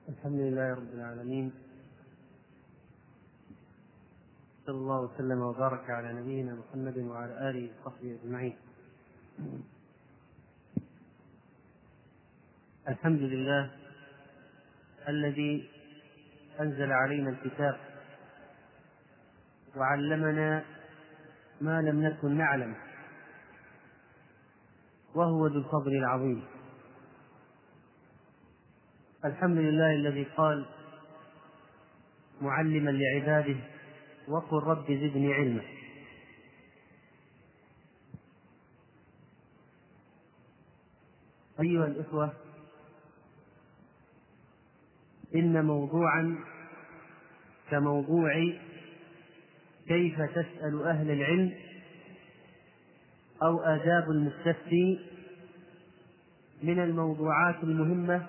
الحمد لله رب العالمين، صلى الله وسلم وبارك على نبينا محمد وعلى آله وصحبه أجمعين. الحمد لله الذي أنزل علينا الكتاب وعلمنا ما لم نكن نعلم، وهو ذو الفضل العظيم. الحمد لله الذي قال معلما لعباده: وقل رب زدني علما. أيها الإخوة، إن موضوعا كموضوع كيف تسأل أهل العلم أو آداب المستفتي من الموضوعات المهمة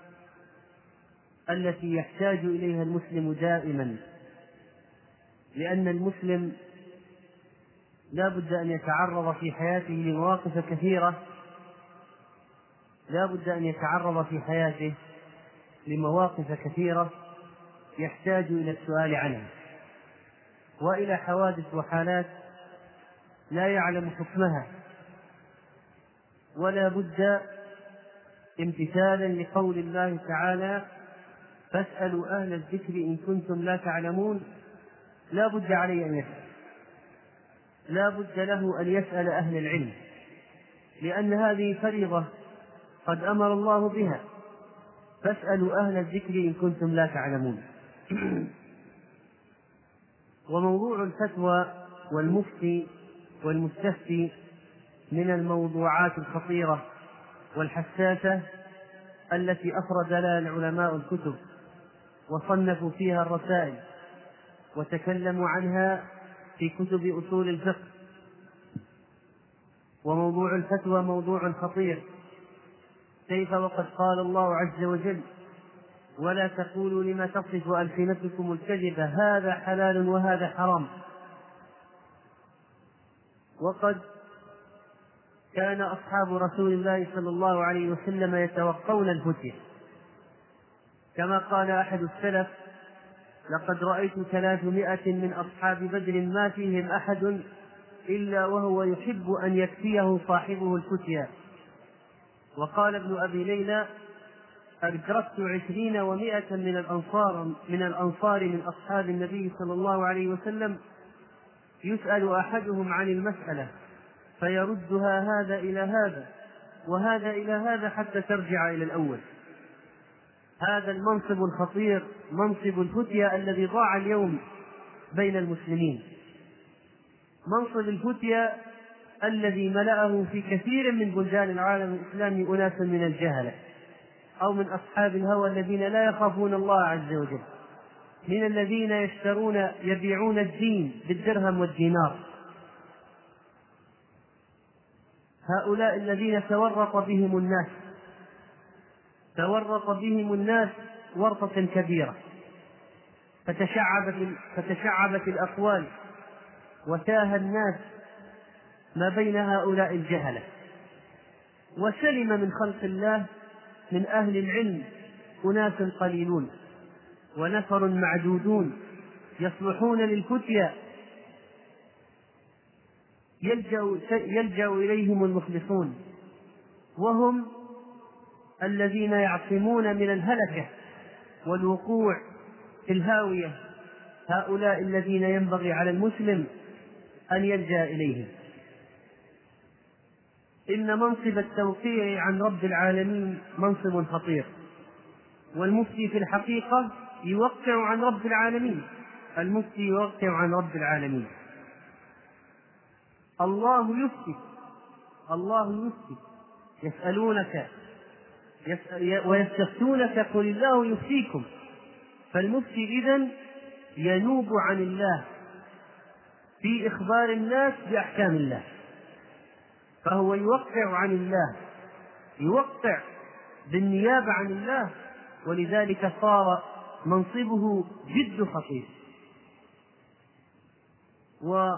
التي يحتاج إليها المسلم دائما، لأن المسلم لا بد أن يتعرض في حياته لمواقف كثيرة، يحتاج إلى السؤال عنها، وإلى حوادث وحالات لا يعلم حكمها، ولا بد امتثالا لقول الله تعالى: فاسألوا أهل الذكر إن كنتم لا تعلمون. لا بد عليه أن يسأل، لا بد له أن يسأل أهل العلم، لأن هذه فريضة قد أمر الله بها: فاسألوا أهل الذكر إن كنتم لا تعلمون. وموضوع الفتوى والمفتي والمستفتي من الموضوعات الخطيرة والحساسة التي أفرد لها العلماء الكتب وصنفوا فيها الرسائل وتكلموا عنها في كتب أصول الفقه. وموضوع الفتوى موضوع خطير، كيف وقد قال الله عز وجل: ولا تقولوا لما تصف ألسنتكم الكذب هذا حلال وهذا حرام. وقد كان أصحاب رسول الله صلى الله عليه وسلم يتوقون الفتية، كما قال أحد السلف: لقد رأيت 300 من أصحاب بدر ما فيهم أحد إلا وهو يحب أن يكفيه صاحبه الفتية. وقال ابن أبي ليلى: أدركت 20 و100 من الأنصار من أصحاب النبي صلى الله عليه وسلم يسأل أحدهم عن المسألة فيردها هذا إلى هذا وهذا إلى هذا حتى ترجع إلى الأول. هذا المنصب الخطير، منصب الفتية، الذي ضاع اليوم بين المسلمين، منصب الفتية الذي ملأه في كثير من بلدان العالم الإسلامي أناس من الجهلة أو من أصحاب الهوى الذين لا يخافون الله عز وجل، من الذين يبيعون الدين بالدرهم والدينار. هؤلاء الذين تورط بهم الناس ورطة كبيرة، فتشعبت الأقوال وتاه الناس ما بين هؤلاء الجهلة، وسلم من خلق الله من أهل العلم أناس قليلون ونفر معدودون يصلحون للفتية، يلجأ إليهم المخلصون، وهم الذين يعصمون من الهلكة والوقوع في الهاوية. هؤلاء الذين ينبغي على المسلم أن يلجأ إليهم. إن منصب التوقيع عن رب العالمين منصب خطير، والمفتي في الحقيقة يوقع عن رب العالمين، المفتي يوقع عن رب العالمين. الله يفتي يسألونك ويستفتونك قل الله يفتيكم. فالمفتي إذن ينوب عن الله في إخبار الناس بأحكام الله، فهو يوقع عن الله، يوقع بالنيابة عن الله، ولذلك صار منصبه جد خطير. وكان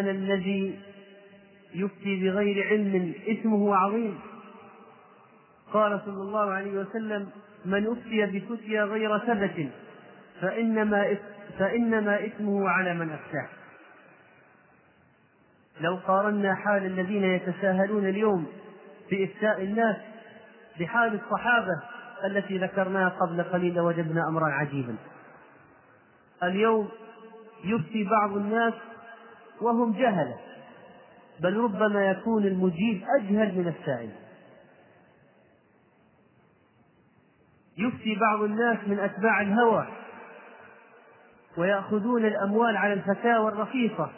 الذي يفتي بغير علم إثمه عظيم. قال صلى الله عليه وسلم: من أفتي بفتيا غير ثبت فإنما إثمه على من أفتاه. لو قارنا حال الذين يتساهلون اليوم في إفتاء الناس بحال الصحابة التي ذكرناها قبل قليل وجدنا أمرا عجيبا. اليوم يفتي بعض الناس وهم جهلة، بل ربما يكون المجيب أجهل من السائل. يفتي بعض الناس من أتباع الهوى ويأخذون الأموال على الفتاوى الرخيصة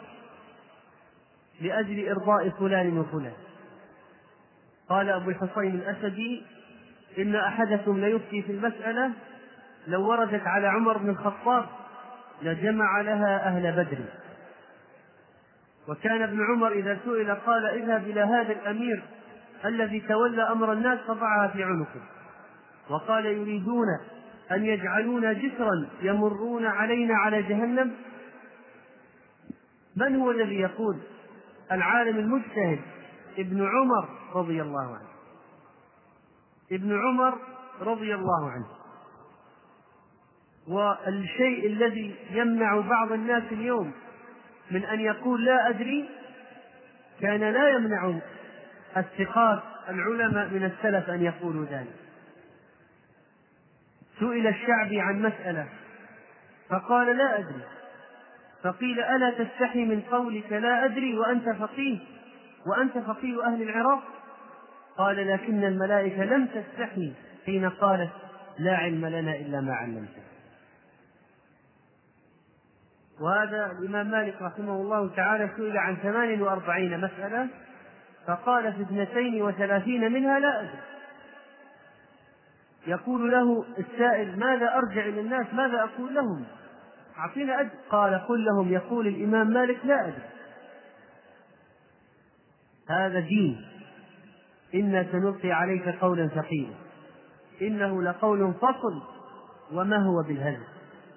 لأجل إرضاء فلان وفلان. قال أبو الحصين الأسدي: إن أحدكم ليفتي في المسألة لو وردت على عمر بن الخطاب لجمع لها أهل بدر. وكان ابن عمر إذا سئل قال: اذهب إلى هذا الأمير الذي تولى أمر الناس فضعها في عنقه. وقال: يريدون أن يجعلونا جسرا يمرون علينا على جهنم. من هو الذي يقول؟ العالم المجتهد ابن عمر رضي الله عنه. ابن عمر رضي الله عنه. والشيء الذي يمنع بعض الناس اليوم من أن يقول لا أدري كان لا يمنع الثقات العلماء من السلف أن يقولوا ذلك. سئل الشعبي عن مسألة فقال: لا أدري. فقيل: ألا تستحي من قولك لا أدري وأنت فقيه أهل العراق؟ قال: لكن الملائكة لم تستحي حين قالت: لا علم لنا إلا ما علمتنا. وهذا الإمام مالك رحمه الله تعالى سئل عن 48 مسألة فقال: في 32 منها لا أدري. يقول له السائل: ماذا أرجع إلى الناس؟ ماذا أقول لهم؟ أعطينا أدري. قال: قل لهم يقول الإمام مالك لا أدري. هذا دين. إنا سنلقي عليك قولا ثقيلا إنه لقول فصل وما هو بالهزل.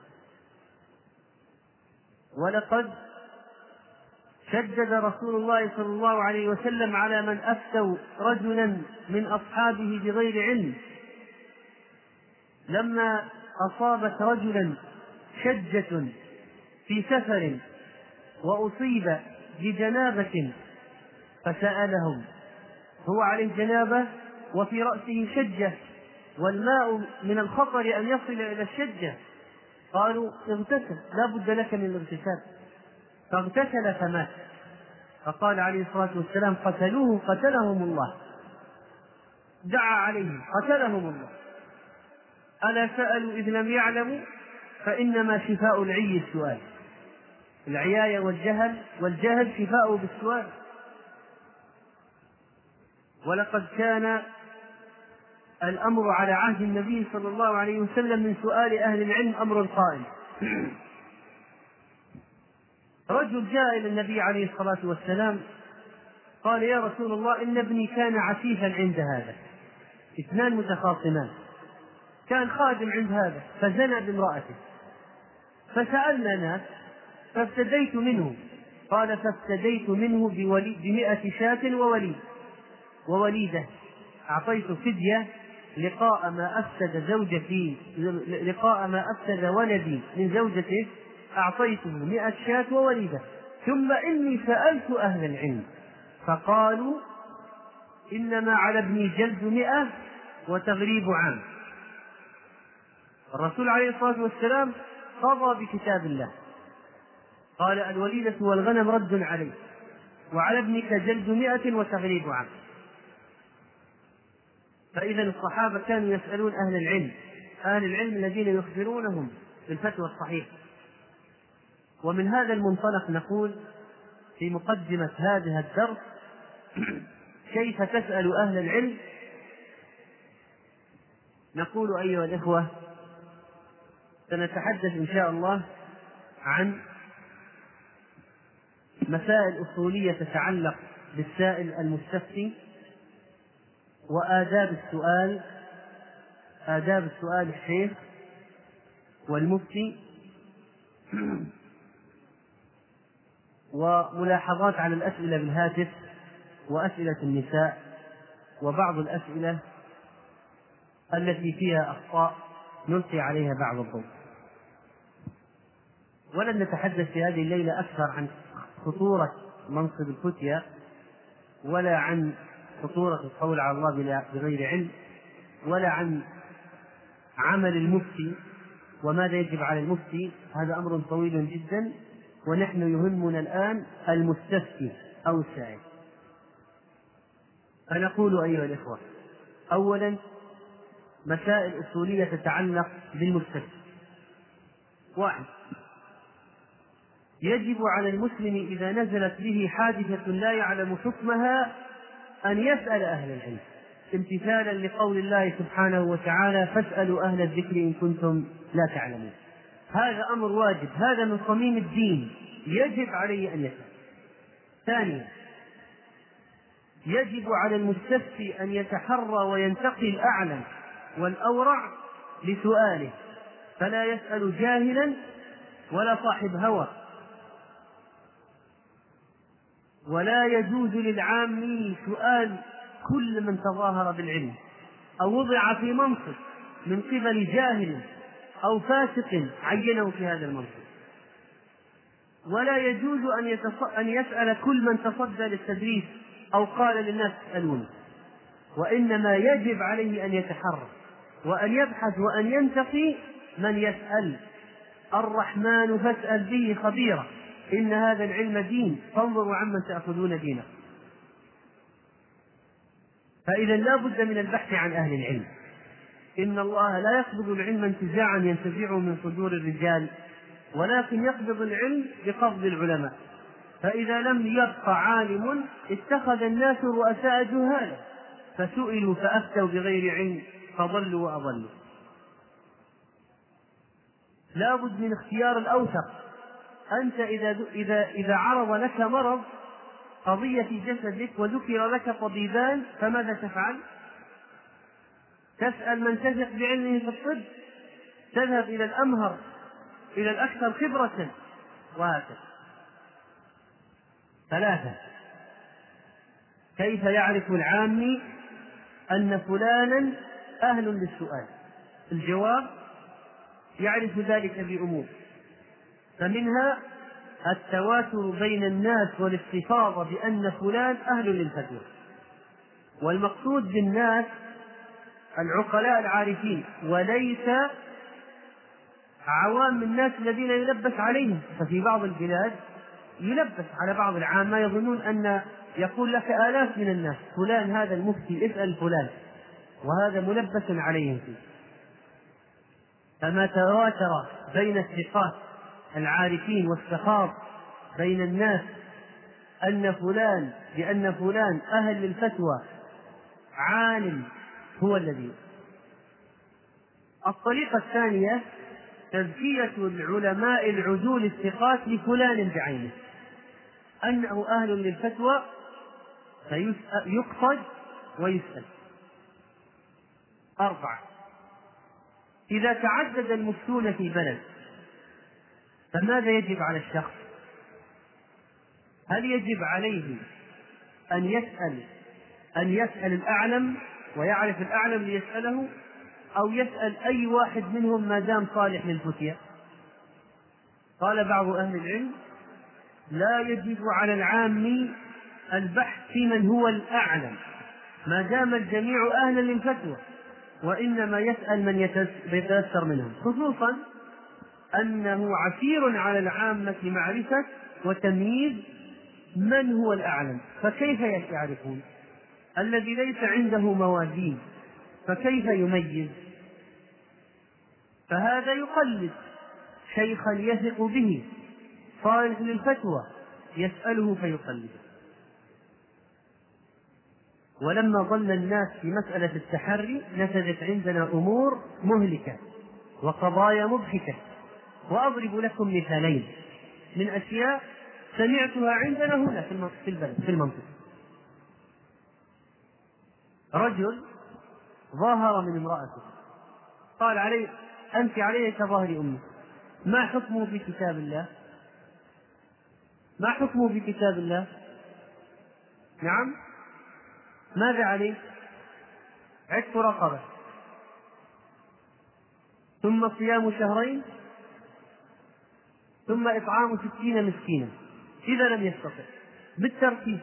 ولقد شدد رسول الله صلى الله عليه وسلم على من أفتوا رجلا من أصحابه بغير علم. لما أصابت رجلا شجة في سفر وأصيب بجنابة فسألهم، هو عليه جنابة وفي رأسه شجة والماء من الخطر أن يصل إلى الشجة. قالوا: اغتسل، لا بد لك من الاغتسال. فاغتسل فمات. فقال عليه الصلاة والسلام: قتلوه قتلهم الله. دعا عليهم قتلهم الله. ألا سألوا إذ لم يعلموا؟ فإنما شفاء العي السؤال. العياية والجهل شفاء بالسؤال. ولقد كان الأمر على عهد النبي صلى الله عليه وسلم من سؤال أهل العلم أمر قائم. رجل جاء إلى النبي عليه الصلاة والسلام قال: يا رسول الله، إن ابني كان عفيفا عند هذا. اثنان متخاصمان، كان خادم عند هذا فزنى بامرأته، فسألنا ناس فافتديت منه. قال: فافتديت منه ب100 شاة ووليدة. أعطيت فدية لقاء ما أفسد ولدي من زوجته، أعطيته 100 شاة ووليدة. ثم إني سألت أهل العلم فقالوا: إنما على ابني جلد 100 وتغريب عام. الرسول عليه الصلاة والسلام قضى بكتاب الله، قال: الوليدة والغنم رد عليه، وعلى ابنك جلد 100 وتغريب عام. فإذا الصحابة كانوا يسألون أهل العلم الذين يخبرونهم بالفتوى الصحيحة. ومن هذا المنطلق نقول في مقدمة هذا الدرس: كيف تسأل أهل العلم؟ نقول أيها الإخوة سنتحدث إن شاء الله عن مسائل أصولية تتعلق بالسائل المستفتي، وآداب السؤال الشيخ والمفتي، وملاحظات على الأسئلة بالهاتف وأسئلة النساء وبعض الأسئلة التي فيها أخطاء نلقي عليها بعض الضوء. ولن نتحدث في هذه الليلة أكثر عن خطورة منصب الفتية، ولا عن خطورة القول على الله بغير علم، ولا عن عمل المفتي وماذا يجب على المفتي. هذا أمر طويل جدا، ونحن يهمنا الآن المستفتي أو السائل. فنقول أيها الإخوة: أولا، مسائل أصولية تتعلق بالمستفتي. واحد: يجب على المسلم إذا نزلت به حادثة لا يعلم حكمها أن يسأل أهل العلم، امتثالا لقول الله سبحانه وتعالى: فاسألوا أهل الذكر إن كنتم لا تعلمون. هذا أمر واجب، هذا من صميم الدين، يجب عليه أن يسأل. ثانيا: يجب على المستفتي أن يتحرى وينتقي الأعلم والأورع لسؤاله، فلا يسأل جاهلا ولا صاحب هوى. ولا يجوز للعام سؤال كل من تظاهر بالعلم أو وضع في منصب من قبل جاهل أو فاسق عينه في هذا المنصب. ولا يجوز أن يسأل كل من تصدى للتدريس أو قال للناس اسألوني، وإنما يجب عليه أن يتحرى وأن يبحث وأن ينتقي من يسأل. الرحمن فاسأل به خبيرا، إن هذا العلم دين، فانظروا عمن تأخذون دينه. فإذا لا بد من البحث عن أهل العلم. إن الله لا يقبض العلم انتزاعا ينتزعه من صدور الرجال، ولكن يقبض العلم بقبض العلماء. فإذا لم يبق عالم اتخذ الناس رؤساء جهالا، فسئلوا فأفتوا بغير علم فضلوا وأضلوا. لا بد من اختيار الأوثق. أنت إذا عرض لك مرض، قضية في جسدك، وذكر لك طبيبان، فماذا تفعل؟ تسأل من تثق بعلمه في الطب، تذهب إلى الأمهر، إلى الأكثر خبرة، وهكذا. ثلاثة: كيف يعرف العامي أن فلانا أهل للسؤال؟ الجواب: يعرف ذلك بأمور، فمنها التواتر بين الناس والاستفاضة بأن فلان أهل للفتوى. والمقصود بالناس العقلاء العارفين، وليس عوام الناس الذين يلبس عليهم. ففي بعض البلاد يلبس على بعض العامة، يظنون أن يقول لك آلاف من الناس: فلان هذا المفتي، اسأل فلان، وهذا ملبس عليهم فيه. فما تواتر بين الثقات العارفين والسخاط بين الناس بأن فلان أهل للفتوى عالم هو الذي. الطريقة الثانية: تزكية العلماء العدول الثقات لفلان بعينه أنه أهل للفتوى، فيقصد ويسأل. 4: إذا تعدد المفتون في بلد، فماذا يجب على الشخص؟ هل يجب عليه أن يسأل الأعلم ويعرف الأعلم ليسأله، أو يسأل أي واحد منهم ما دام صالح للفتية؟ قال بعض أهل العلم: لا يجب على العام البحث في من هو الأعلم ما دام الجميع أهلا للفتوى، وإنما يسأل من يتيسر منهم، خصوصا أنه عسير على العامة معرفة وتمييز من هو الأعلم. فكيف يعرفون؟ الذي ليس عنده موازين فكيف يميز؟ فهذا يقلد شيخا يثق به صالح للفتوى، يسأله فيقلده. ولما ضل الناس في مسألة التحري نتجت عندنا أمور مهلكة وقضايا مضحكة. وأضرب لكم مثالين من أشياء سمعتها عندنا هنا في البلد، في المنطقة. رجل ظاهر من امرأته، قال عليه: أنت علي كظهر أمي. ما حكمه في كتاب الله؟ ما حكمه في كتاب الله؟ نعم، ماذا عليه؟ عتق رقبة. ثم صيام شهرين، ثم إطعام 60 مسكينا إذا لم يستطع، بالترتيب.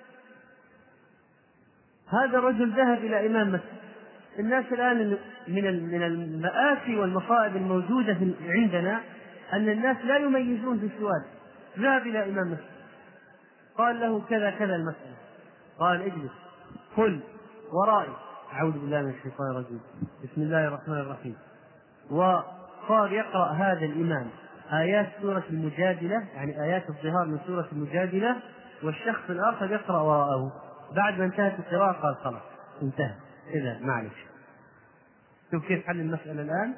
هذا الرجل ذهب إلى إمام مسجد. الناس الآن من المآسي والمصائب الموجودة عندنا أن الناس لا يميزون في السؤال. ذهب إلى إمام مسجد قال له كذا كذا المسألة، قال اجلس قل ورائي، أعوذ بالله من الشيطان الرجيم، بسم الله الرحمن الرحيم. وصار يقرأ هذا الإمام آيات سورة المجادلة، يعني آيات الظهار من سورة المجادلة، والشخص الآخر يقرأ وراءه. بعد ما انتهت القراءة قال خلاص انتهى، إذا معلش. شوف كيف حل المسألة الآن.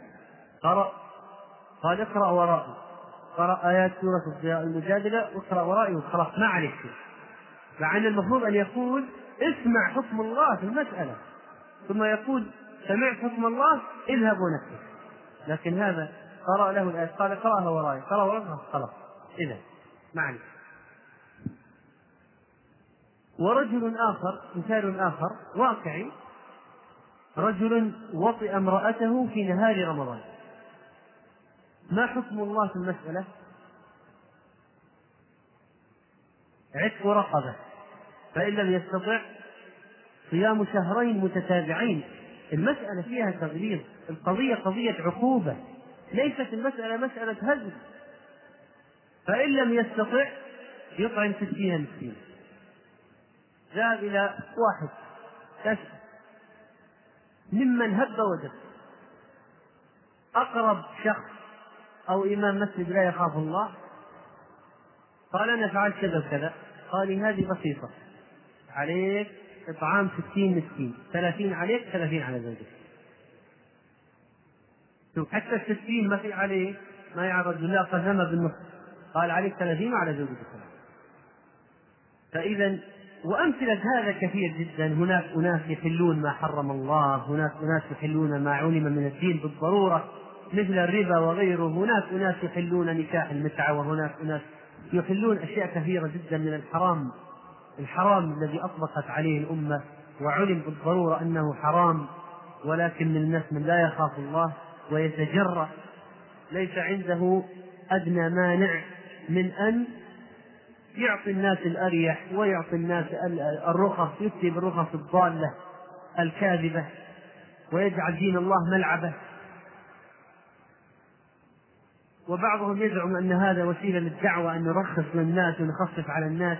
قال اقرأ ورائي، قرأ آيات سورة المجادلة واقرأ ورائي وخلاص ما عليك شيء. مع أن المفروض أن يقول اسمع حكم الله في المسألة، ثم يقول سمعت حكم الله اذهب ونفذ. لكن هذا قرأ له الآيات قال اقرأها ورائي، قرأ ورائي خلاص إذا ما عليك. ورجل آخر، مثال آخر واقعي، رجل وطئ امرأته في نهار رمضان، ما حكم الله في المسألة؟ عتق رقبة، فإن لم يستطع صيام شهرين متتابعين. المسألة فيها تغليظ، القضية قضية عقوبة، ليست المسألة مسألة هزل. فإن لم يستطع يطعم 60 مسكين. ذهب إلى واحد تسأل ممن هب ودب، أقرب شخص أو إمام مسجد لا يخاف الله، قال أنا فعلت كذا وكذا. قال هذه بسيطة، عليك إطعام 60 مسكين، 30 عليك 30 على زوجك. شوف حتى 60 ما في عليه، ما يعرض لا قسمة بالنص، قال عليك 30 على زوجك. فإذا وأمثلة هذا كثير جدا. هناك أناس يحلون ما حرم الله، هناك أناس يحلون ما علم من الدين بالضرورة مثل الربا وغيره، هناك أناس يحلون نكاح المتعة، وهناك أناس يحلون أشياء كثيرة جدا من الحرام الذي أطبقت عليه الأمة وعلم بالضرورة أنه حرام. ولكن من الناس من لا يخاف الله ويتجرأ، ليس عنده أدنى مانع من أن يعطي الناس الأريح ويعطي الناس الرخص، يفتي بالرخص الضالة الكاذبة ويجعل دين الله ملعبة. وبعضهم يزعم أن هذا وسيلة للدعوة، أن نرخص للناس ونخفف على الناس،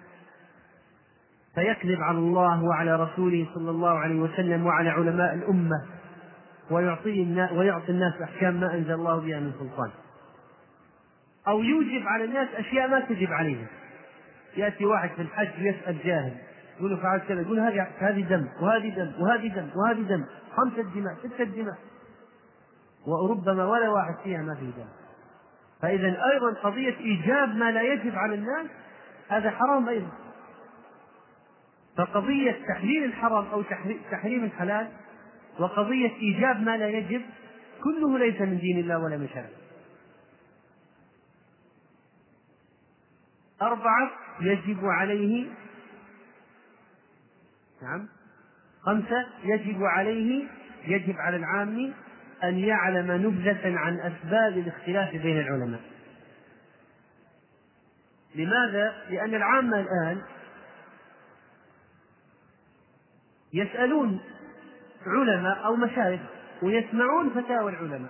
فيكذب على الله وعلى رسوله صلى الله عليه وسلم وعلى علماء الأمة، ويعطي الناس أحكام ما أنزل الله بها من سلطان، أو يوجب على الناس أشياء ما تجب عليهم. يأتي واحد في الحج يسأل جاهل، يقول له فعلت كذا، يقول هذه دم وهذه دم وهذه دم وهذه دم، 5 دماء 6 دماء، وربما ولا واحد فيها ما فيه دم. فإذا أيضا قضية إيجاب ما لا يجب على الناس هذا حرام أيضا. فقضية تحليل الحرام أو تحريم الحلال وقضية إيجاب ما لا يجب كله ليس من دين الله ولا من شرعه. 4 يجب عليه، 5 يجب على العام أن يعلم نبذة عن أسباب الاختلاف بين العلماء. لماذا؟ لأن العامة الآن يسألون علماء أو مشايخ ويسمعون فتاوى العلماء.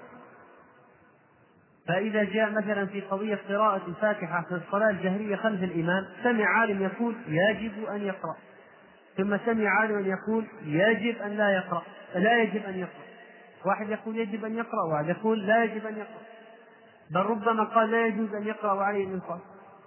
فإذا جاء مثلا في قضية قراءة الفاتحة في الصلاة الجهرية خلف الإمام، سمع عالم يقول يجب أن يقرأ، ثم سمع عالم يقول يجب أن لا يقرأ، لا يجب أن يقرأ. واحد يقول يجب أن يقرأ، وواحد يقول لا يجب أن يقرأ، بل ربما قال لا يجوز أن يقرأ وعليه الإنصاف.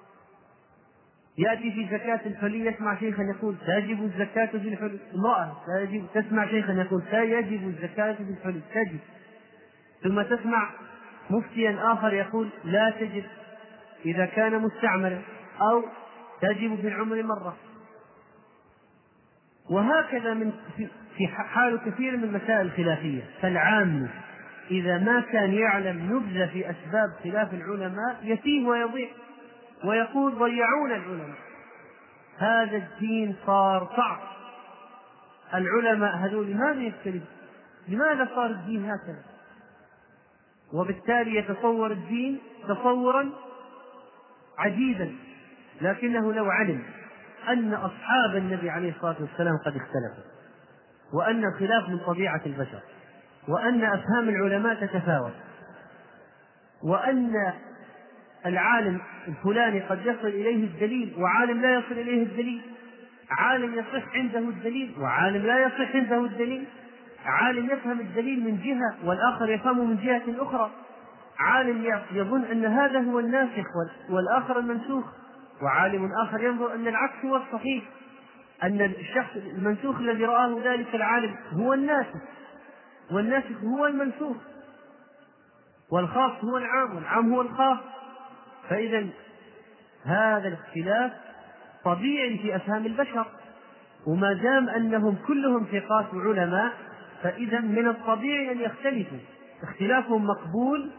يأتي في زكاة الحلي يسمع شيخا يقول تجب الزكاة في الحلي، امرأة لا يجب، تسمع شيخا يقول لا يجب الزكاة في الحلي تجب، ثم تسمع مفتيا آخر يقول لا تجب إذا كان مستعملا، أو تجب في العمر مرة. وهكذا في حال كثير من المسائل الخلافية. فالعام إذا ما كان يعلم نبذة في أسباب خلاف العلماء يتيه ويضيع ويقول ضيعون العلماء. هذا الدين صار صعب، العلماء هذول لماذا يختلف؟ لماذا صار الدين هكذا؟ وبالتالي يتصور الدين تصورا عجيبا. لكنه لو علم أن أصحاب النبي عليه الصلاة والسلام قد اختلفوا، وأن الخلاف من طبيعة البشر، وأن أفهام العلماء تتفاوت، وأن العالم الفلاني قد يصل إليه الدليل وعالم لا يصل إليه الدليل، عالم يصح عنده الدليل وعالم لا يصح عنده الدليل، عالم يفهم الدليل من جهة والآخر يفهمه من جهة أخرى، عالم يظن أن هذا هو الناسخ والآخر المنسوخ، وعالم آخر ينظر أن العكس هو الصحيح، أن الشخص المنسوخ الذي رآه ذلك العالم هو الناسخ، والناسخ هو المنسوخ، والخاص هو العام والعام هو الخاص. فإذا هذا الاختلاف طبيعي في أفهام البشر، وما دام أنهم كلهم ثقات وعلماء فإذا من الطبيعي أن يختلفوا، اختلافهم مقبول،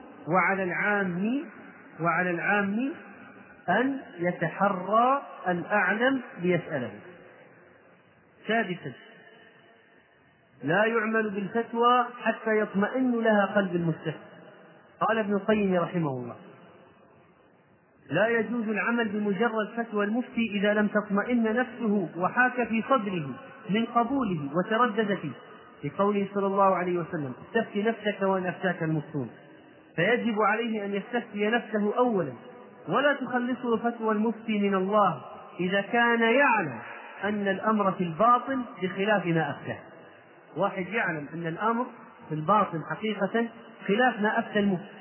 وعلى العام أن يتحرى الأعلم ليسأله. سادسا، لا يعمل بالفتوى حتى يطمئن لها قلب المستفتي. قال ابن القيم رحمه الله: لا يجوز العمل بمجرد فتوى المفتي إذا لم تطمئن نفسه وحاك في صدره من قبوله وتردد فيه، لقوله صلى الله عليه وسلم: استفتي نفسك وإن أفتاك المفتون. فيجب عليه أن يستفتي نفسه أولا، ولا تخلصه فتوى المفتي من الله إذا كان يعلم أن الأمر في الباطن بخلاف ما أفتاه. واحد يعلم أن الأمر في الباطن حقيقة خلاف ما أفتى المفتي،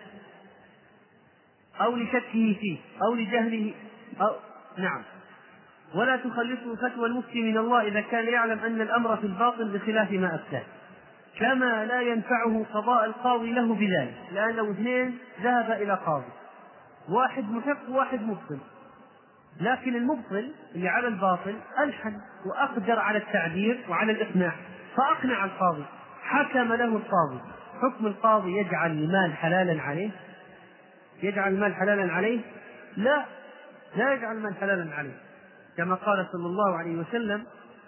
أو لشكه فيه أو لجهله نعم، ولا تخلصه فتوى المفتي من الله إذا كان يعلم أن الأمر في الباطن بخلاف ما أفتاه. كما لا ينفعه قضاء القاضي له بذلك، لأنه اثنين ذهب إلى قاضي، واحد محق وواحد مبطل، لكن المبطل اللي على الباطل ألحن وأقدر على التعبير وعلى الإقناع، فأقنع القاضي، حكم له القاضي. حكم القاضي يجعل المال حلالا عليه؟ يجعل المال حلالا عليه؟ لا يجعل المال حلالا عليه، كما قال صلى الله عليه وسلم: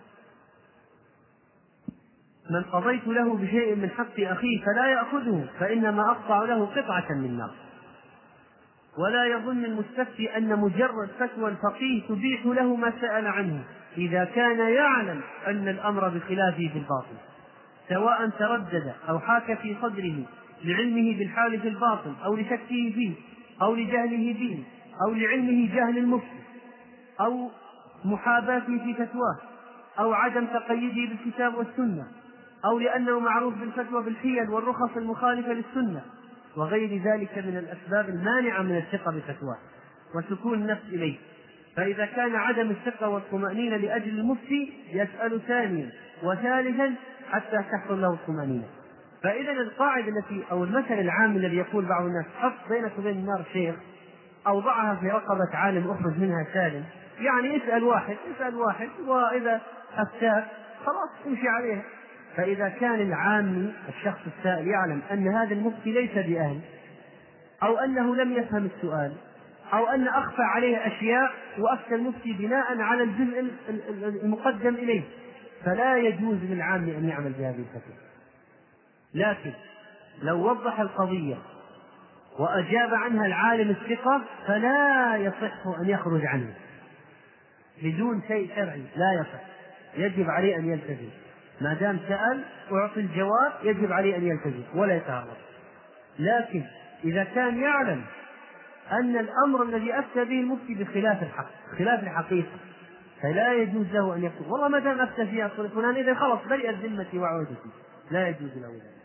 من قضيت له بشيء من حق أخيه فلا يأخذه فإنما أقطع له قطعة من نار. ولا يظن المستفتي أن مجرد فتوى الفقيه تبيح له ما سأل عنه إذا كان يعلم أن الأمر بخلافه في الباطن، سواء تردد أو حاك في صدره لعلمه بالحال في الباطن أو لشكه فيه أو لجهله به أو لعلمه جهل المفتي أو محاباته في فتواه أو عدم تقييده بالكتاب والسنة أو لأنه معروف بالفتوى بالحيل والرخص المخالفة للسنة وغير ذلك من الأسباب المانعة من الثقة بفتواه وسكون النفس إليه. فإذا كان عدم الثقة والطمأنينة لأجل المفتي يسأل ثانيا وثالثا حتى تحصل له الطمأنينة. فإذا القاعدة التي أو المثل العام الذي يقول بعض الناس: حط بينك وبين النار شيخ أو ضعها في رقبة عالم أخرج منها سالم، يعني اسأل واحد وإذا أفتاك خلاص امشي عليه. فإذا كان العامي الشخص السائل يعلم أن هذا المفتي ليس بأهل، أو أنه لم يفهم السؤال، أو أن أخفى عليه أشياء وأفتى المفتي بناء على الجزء المقدم إليه، فلا يجوز للعام أن يعمل بهذه الفتوى. لكن لو وضح القضية وأجاب عنها العالم الثقة فلا يصح أن يخرج عنه بدون شيء شرعي، لا يصح، يجب عليه أن يلتزم. ما دام سأل وأعطي الجواب يجب عليه أن يلتزم ولا يتهرب. لكن إذا كان يعلم أن الأمر الذي أفتى به المفتي بخلاف الحق، خلاف الحقيقة، فلا يجوز له أن يقول: والله ما دام أفتى في أصل فلان إذا خلص برئت ذمتي وعودتي. لا يجوز له ذلك.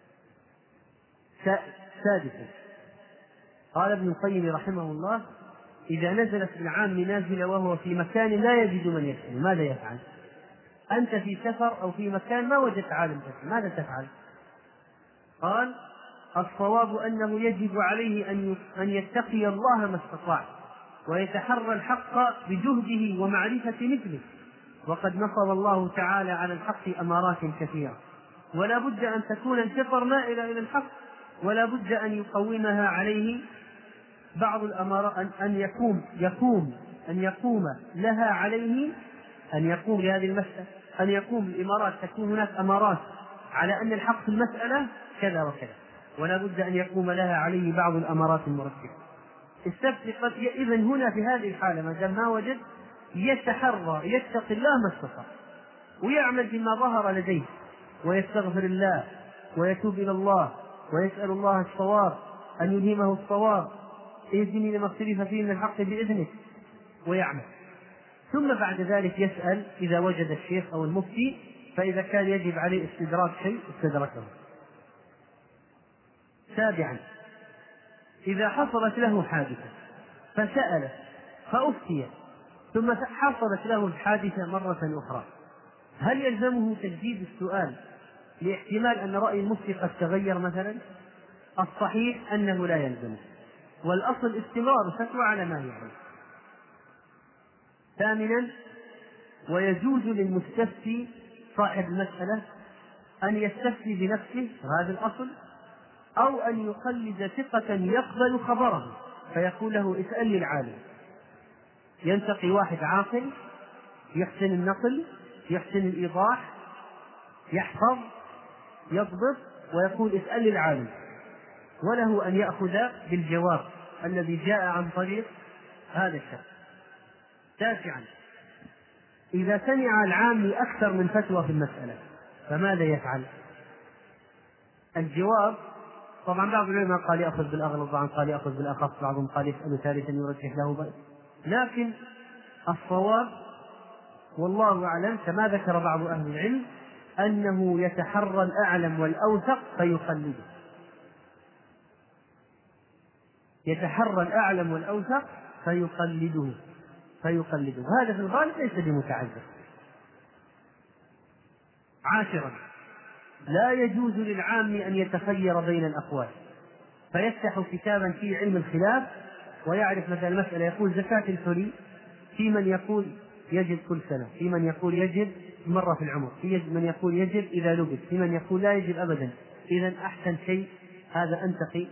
سادسا، قال ابن القيم رحمه الله: إذا نزلت بالعام نازلة وهو في مكان لا يجد من يسأل ماذا يفعل؟ أنت في سفر أو في مكان ما وجدت عالم تسأل، ماذا تفعل؟ قال: الصواب أنه يجب عليه أن يتقي الله ما استطاع ويتحرى الحق بجهده ومعرفة مثله، وقد نصب الله تعالى على الحق أمارات كثيرة، ولا بد أن تكون الفطر مائلة إلى الحق، ولا بد أن يقومها عليه بعض الأمارات، أن يقوم لها عليه، أن يقوم لهذه المسألة، أن يقوم الإمارات، تكون هناك أمارات على أن الحق في المسألة كذا وكذا، ولا بد أن يقوم لها عليه بعض الأمارات المرتبة. استفتي قد إذن هنا في هذه الحالة ما دام ما وجد يتحرى يتقي الله ما استطاع، ويعمل بما ظهر لديه، ويستغفر الله ويتوب إلى الله ويسأل الله الصواب أن يلهمه الصواب، اهدني لما اختلف فيه من الحق بإذنك، ويعمل. ثم بعد ذلك يسأل إذا وجد الشيخ أو المفتي، فإذا كان يجب عليه استدراك شيء استدركه. سابعا، إذا حصلت له حادثة فسأل فأفتي ثم حصلت له الحادثة مرة أخرى، هل يلزمه تجديد السؤال لاحتمال أن رأي المفتي قد تغير مثلا؟ الصحيح أنه لا يلزمه، والأصل استمرار الفتوى على ما هي عليه. ثامنا، ويجوز للمستفتي صاحب المسألة أن يستفتي بنفسه، وهذا الأصل، أو أن يقلد ثقة يقبل خبره فيقول له اسأل لي العالم. ينتقي واحد عاقل يحسن النقل يحسن الإيضاح يحفظ يضبط، ويقول اسأل لي العالم، وله أن يأخذ بالجواب الذي جاء عن طريق هذا الشخص. تاسعا، إذا سمع العام أكثر من فتوى في المسألة فماذا يفعل؟ الجواب طبعا بعض العلماء قال يأخذ بالأغلب، بعضهم قال يأخذ بالأخف، بعضهم قال يسأل ثالثا يرجح له، لكن الصواب والله أعلم كما ذكر بعض أهل العلم أنه يتحرى الأعلم والأوثق فيقلده، يتحرى الأعلم والأوثق فيقلده، هذا في الغالب ليس بمتعذر. عاشرا، لا يجوز للعام أن يتخير بين الأقوال فيفتح كتابا فيه علم الخلاف ويعرف مثلا المسألة، يقول زكاة الحلي، في من يقول يجب كل سنة، في من يقول يجب مرة في العمر، في من يقول يجب إذا لبس، في من يقول لا يجب أبدا. إذن أحسن شيء هذا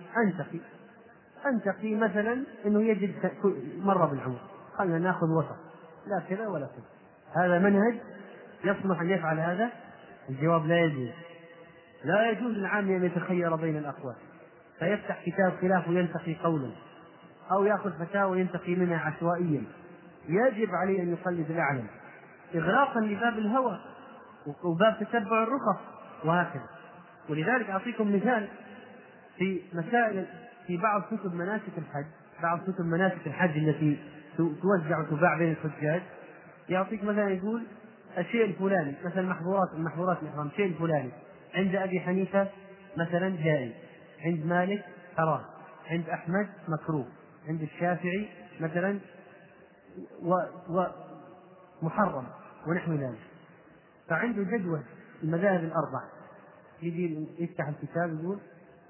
أنتقي مثلا أنه يجب مرة بالعمر، خلنا نأخذ وسط، لا كذا ولا كذا. هذا منهج يصلح أن يفعل هذا؟ الجواب لا يجوز للعام أن يتخير بين الأقوال فيفتح كتاب خلاف وينتقي قولا، أو يأخذ فتاوى ينتقي منها عشوائيا. يجب عليه أن يقلد الأعلم إغراقا لباب الهوى وباب تتبع الرخص وهكذا. ولذلك أعطيكم مثال في مسائل في بعض كتب مناسك الحج التي توزع وتباع بين الحجاج. يعطيك مثلا يقول الشيء الفلاني مثلا محظورات الإحرام، الشيء الفلاني عند أبي حنيفة مثلا جائز، عند مالك حرام، عند أحمد مكروه، عند الشافعي مثلا ومحرم ونحو ذلك. فعنده جدول المذاهب الأربع، يجي يفتح الكتاب يقول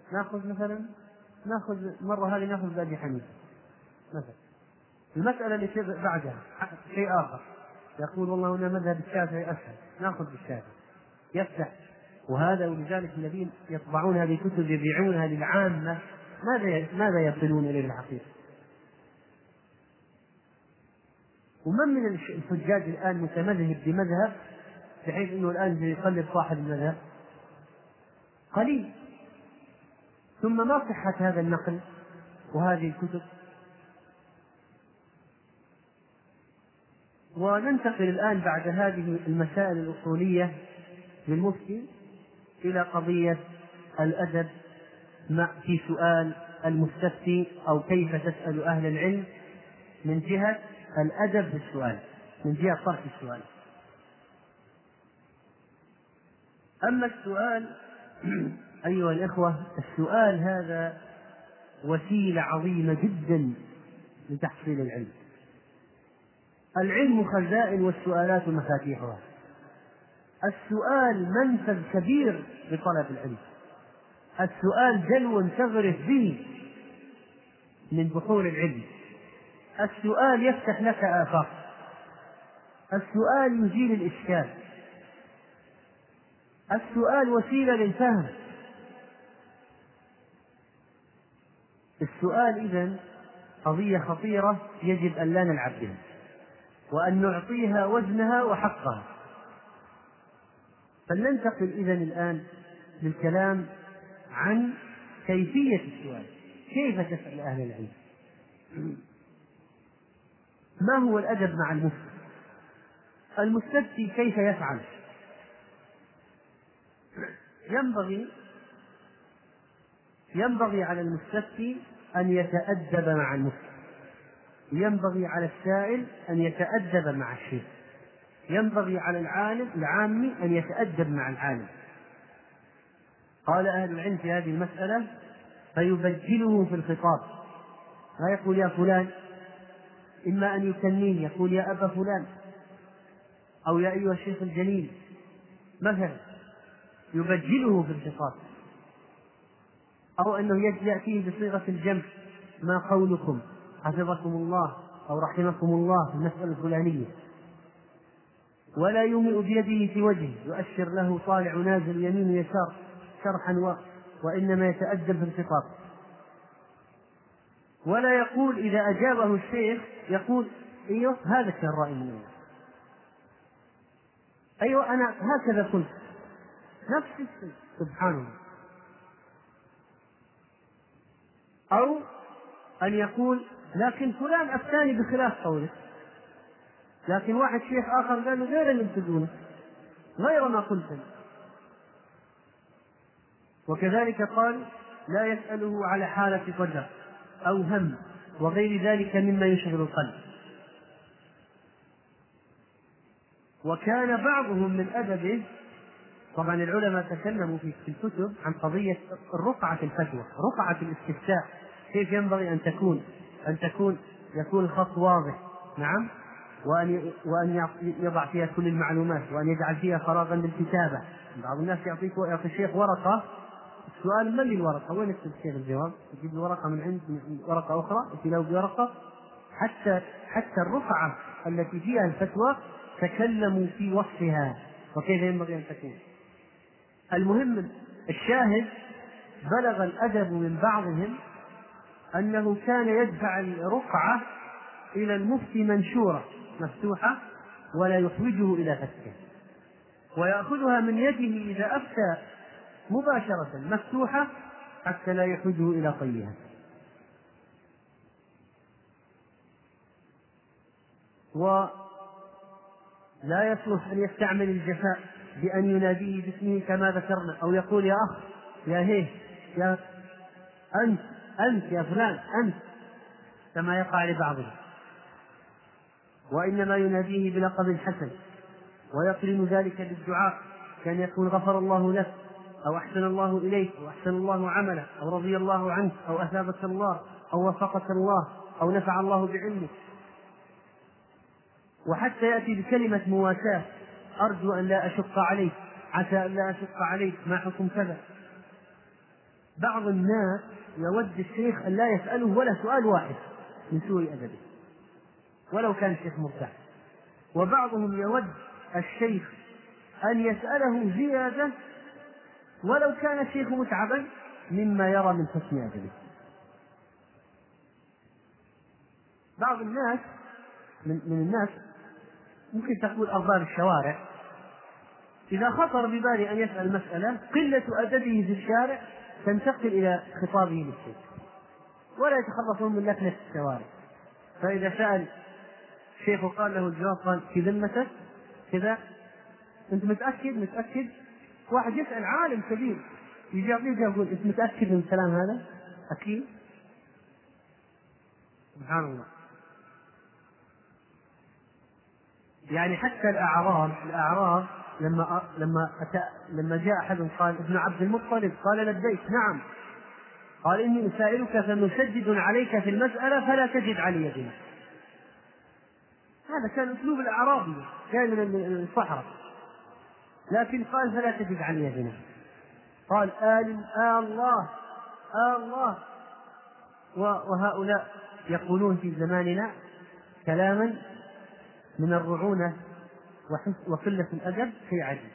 ناخذ مرة هذه ناخذ بأبي حنيفة مثلا. المسألة التي بعدها شيء آخر، يقول والله هنا مذهب الشافعي أسهل، ناخذ بالشافعي، يفتح. وهذا ولذلك الذين يطبعون هذه الكتب يبيعونها للعامة ماذا يصلون إليه الحقيقة؟ ومن من الحجاج الآن متمذهب بمذهب بحيث أنه الآن يقلد صاحب المذهب؟ قليل. ثم ما صحة هذا النقل وهذه الكتب؟ وننتقل الآن بعد هذه المسائل الأصولية للمفتي إلى قضية الأدب في سؤال المستفتي، أو كيف تسأل أهل العلم من جهة الأدب في السؤال، من جهة طرح السؤال. أما السؤال أيها الإخوة، السؤال هذا وسيلة عظيمة جدا لتحصيل العلم. العلم خزائن والسؤالات مفاتيحها. السؤال منفذ كبير لطلب العلم، السؤال دلو تغرف به من بحور العلم، السؤال يفتح لك آفاق، السؤال يزيل الإشكال، السؤال وسيلة للفهم. السؤال إذن قضية خطيرة يجب أن لا نلعب بها، وأن نعطيها وزنها وحقها. فلننتقل إذن الآن للكلام عن كيفية السؤال، كيف تسأل أهل العلم، ما هو الأدب مع المفتي، المستفتي كيف يفعل. ينبغي على المستفتي أن يتأدب مع المفتي، ينبغي على السائل أن يتأدب مع الشيخ، ينبغي على العامي أن يتأدب مع العالم. قال أهل العلم في هذه المسألة: فيبجله في الخطاب، لا يقول يا فلان، إما أن يكنيه يقول يا أبا فلان، أو يا أيها الشيخ الجليل مثلا، يبجله في الخطاب، أو أنه يأتيه بصيغة الجمع: ما قولكم، حفظكم الله أو رحمكم الله في المسألة الفلانية. ولا يومئ بيده في وجهه يؤشر له طالع نازل يمين يسار شرحا وإنما يتأدب في الخطاب. ولا يقول إذا أجابه الشيخ يقول أيوه هذا كان رأي مني، أيوه أنا هكذا قلت، نفس الشيء سبحان الله. أو أن يقول لكن فلان أفتاني بخلاف قوله، لكن واحد شيخ آخر قال غير اللي تقوله، غير ما قلت. وكذلك قال: لا يسأله على حالة قدر أو هم وغير ذلك مما يشغل القلب. وكان بعضهم من أدبه، طبعا العلماء تكلموا في الكتب عن قضية الرقعة في الفتوى، رقعة الاستفتاء، كيف ينبغي أن يكون الخط واضح، نعم، وأن يضع فيها كل المعلومات، وأن يجعل فيها فراغا للكتابة. بعض الناس يعطي الشيخ ورقة، السؤال من الورقة، وين يكتب الشيخ الجواب؟ يجيب ورقة من عند ورقة أخرى يتلو بورقة. حتى الرقعة التي فيها الفتوى تكلموا في وصفها وكيف ينبغي أن تكون. المهم الشاهد: بلغ الأدب من بعضهم أنه كان يدفع الرقعة إلى المفتي منشورة مفتوحة ولا يحوجه إلى فكه، ويأخذها من يده إذا أفتى مباشرة مفتوحة حتى لا يحوجه إلى طيها. ولا يصلح أن يستعمل الجفاء بأن يناديه باسمه كما ذكرنا، أو يقول يا أخ، يا هيه، يا أنت يا فلان أنت، كما يقع لبعضهم، وإنما يناديه بلقب حسن، ويقرن ذلك بالدعاء، كان يقول غفر الله لك، أو أحسن الله إليك، أو أحسن الله عملك، أو رضي الله عنك، أو أثابك الله، أو وفقك الله، أو نفع الله بعلمك. وحتى يأتي بكلمة مواساة: أرجو أن لا أشق عليك، عسى أن لا أشق عليك، ما حكم كذا. بعض الناس يود الشيخ أن لا يسأله ولا سؤال واحد من سوء أدبه ولو كان الشيخ مرتاح، وبعضهم يود الشيخ أن يسأله زيادة ولو كان الشيخ متعبا مما يرى من حسن أدبه. بعض الناس من الناس ممكن تقول أرباب الشوارع، إذا خطر ببالي أن يسأل مسألة قلة أدبه في الشارع تنتقل إلى خطابه للشيخ، ولا يتخلصون من لكنة الشوارع. فإذا سأل الشيخ وقال له الجواب قال في ذمتك كذا، أنت متأكد؟ واحد يسأل عالم كبير يجاوب يقول أنت متأكد من الكلام هذا؟ أكيد. سبحان الله. يعني حتى الأعراب لما جاء أحد قال ابن عبد المطلب، قال لبيك، نعم، قال إني أسائلك فمشدد عليك في المسألة فلا تجد علي بنا. هذا كان أسلوب الأعرابي، كان من الصحراء، لكن قال فلا تجد علي بنا. قال الله وهؤلاء يقولون في زماننا كلاما من الرعونة وقلة الأدب شيء عجيب.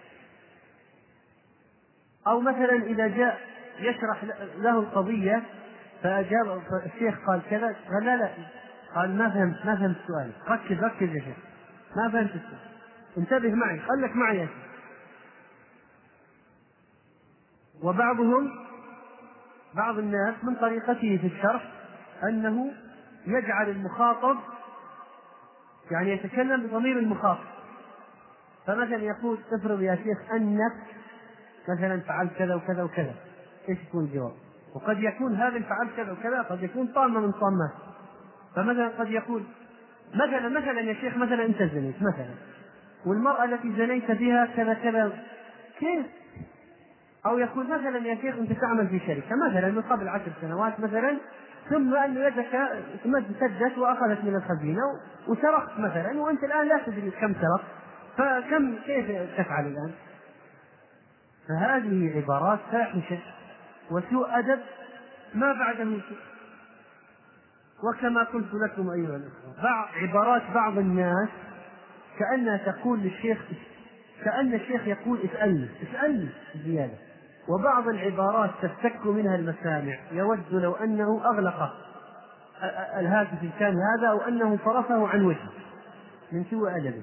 أو مثلا إذا جاء يشرح له القضية فأجاب الشيخ قال كذا، قال لا قال ما فهمت السؤال، ركز يا شيخ، ما فهمت السؤال، انتبه معي، خلك معي يا شيخ. وبعضهم بعض الناس من طريقته في الشرح أنه يجعل المخاطب يعني يتكلم بضمير المخاطب، فمثلا يقول افرض يا شيخ أنك مثلا فعلت كذا وكذا وكذا، ايش يكون الجواب؟ وقد يكون هذا فعلت كذا وكذا قد يكون طامة من طامات، فمثلا قد يقول مثلا يا شيخ مثلا أنت زنيت مثلا، والمرأة التي زنيت بها كذا كذا كيف؟ أو يقول مثلا يا شيخ أنت تعمل في شركة مثلا من قبل 10 سنوات مثلا، ثم أن يدك سدت وأخذت من الخزينة وسرقت مثلا، وأنت الآن لا تدري كم سرقت، فكم كيف تفعل الآن؟ فهذه عبارات فاحشة وسوء أدب ما بعده سوء. وكما قلت لكم أيها الأخوة، عبارات بعض الناس كأنها تقول للشيخ، كأن الشيخ يقول اسألني زيادة، وبعض العبارات تفتك منها المسامع، يود لو أنه أغلق الهاتف إن كان هذا أو أنه صرفه عن وجهه من سوء أدبه.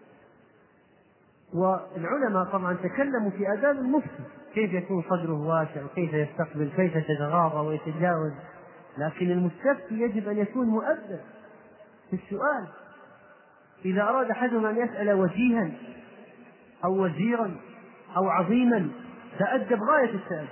والعلماء طبعا تكلموا في آداب المفتي، كيف يكون صدره واسع وكيف يستقبل، كيف يتغاضى ويتجاوز، لكن المستفتي يجب أن يكون مؤدب في السؤال. إذا أراد أحدهم أن يسأل وجيها أو وزيرا أو عظيما تأدب غاية التأدب.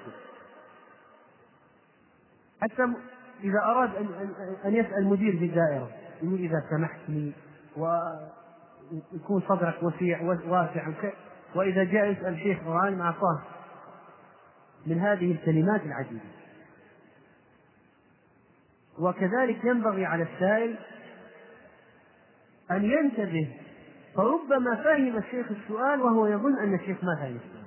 حتى إذا أراد أن يسأل مدير في الدائرة يقول إذا سمحت لي، ويكون صدرك واسع، وإذا جاء يسأل شيخ قرآن أعطاه من هذه الكلمات العجيبة. وكذلك ينبغي على السائل أن ينتبه، فربما فهم الشيخ السؤال وهو يظن أن الشيخ ما فهم السؤال.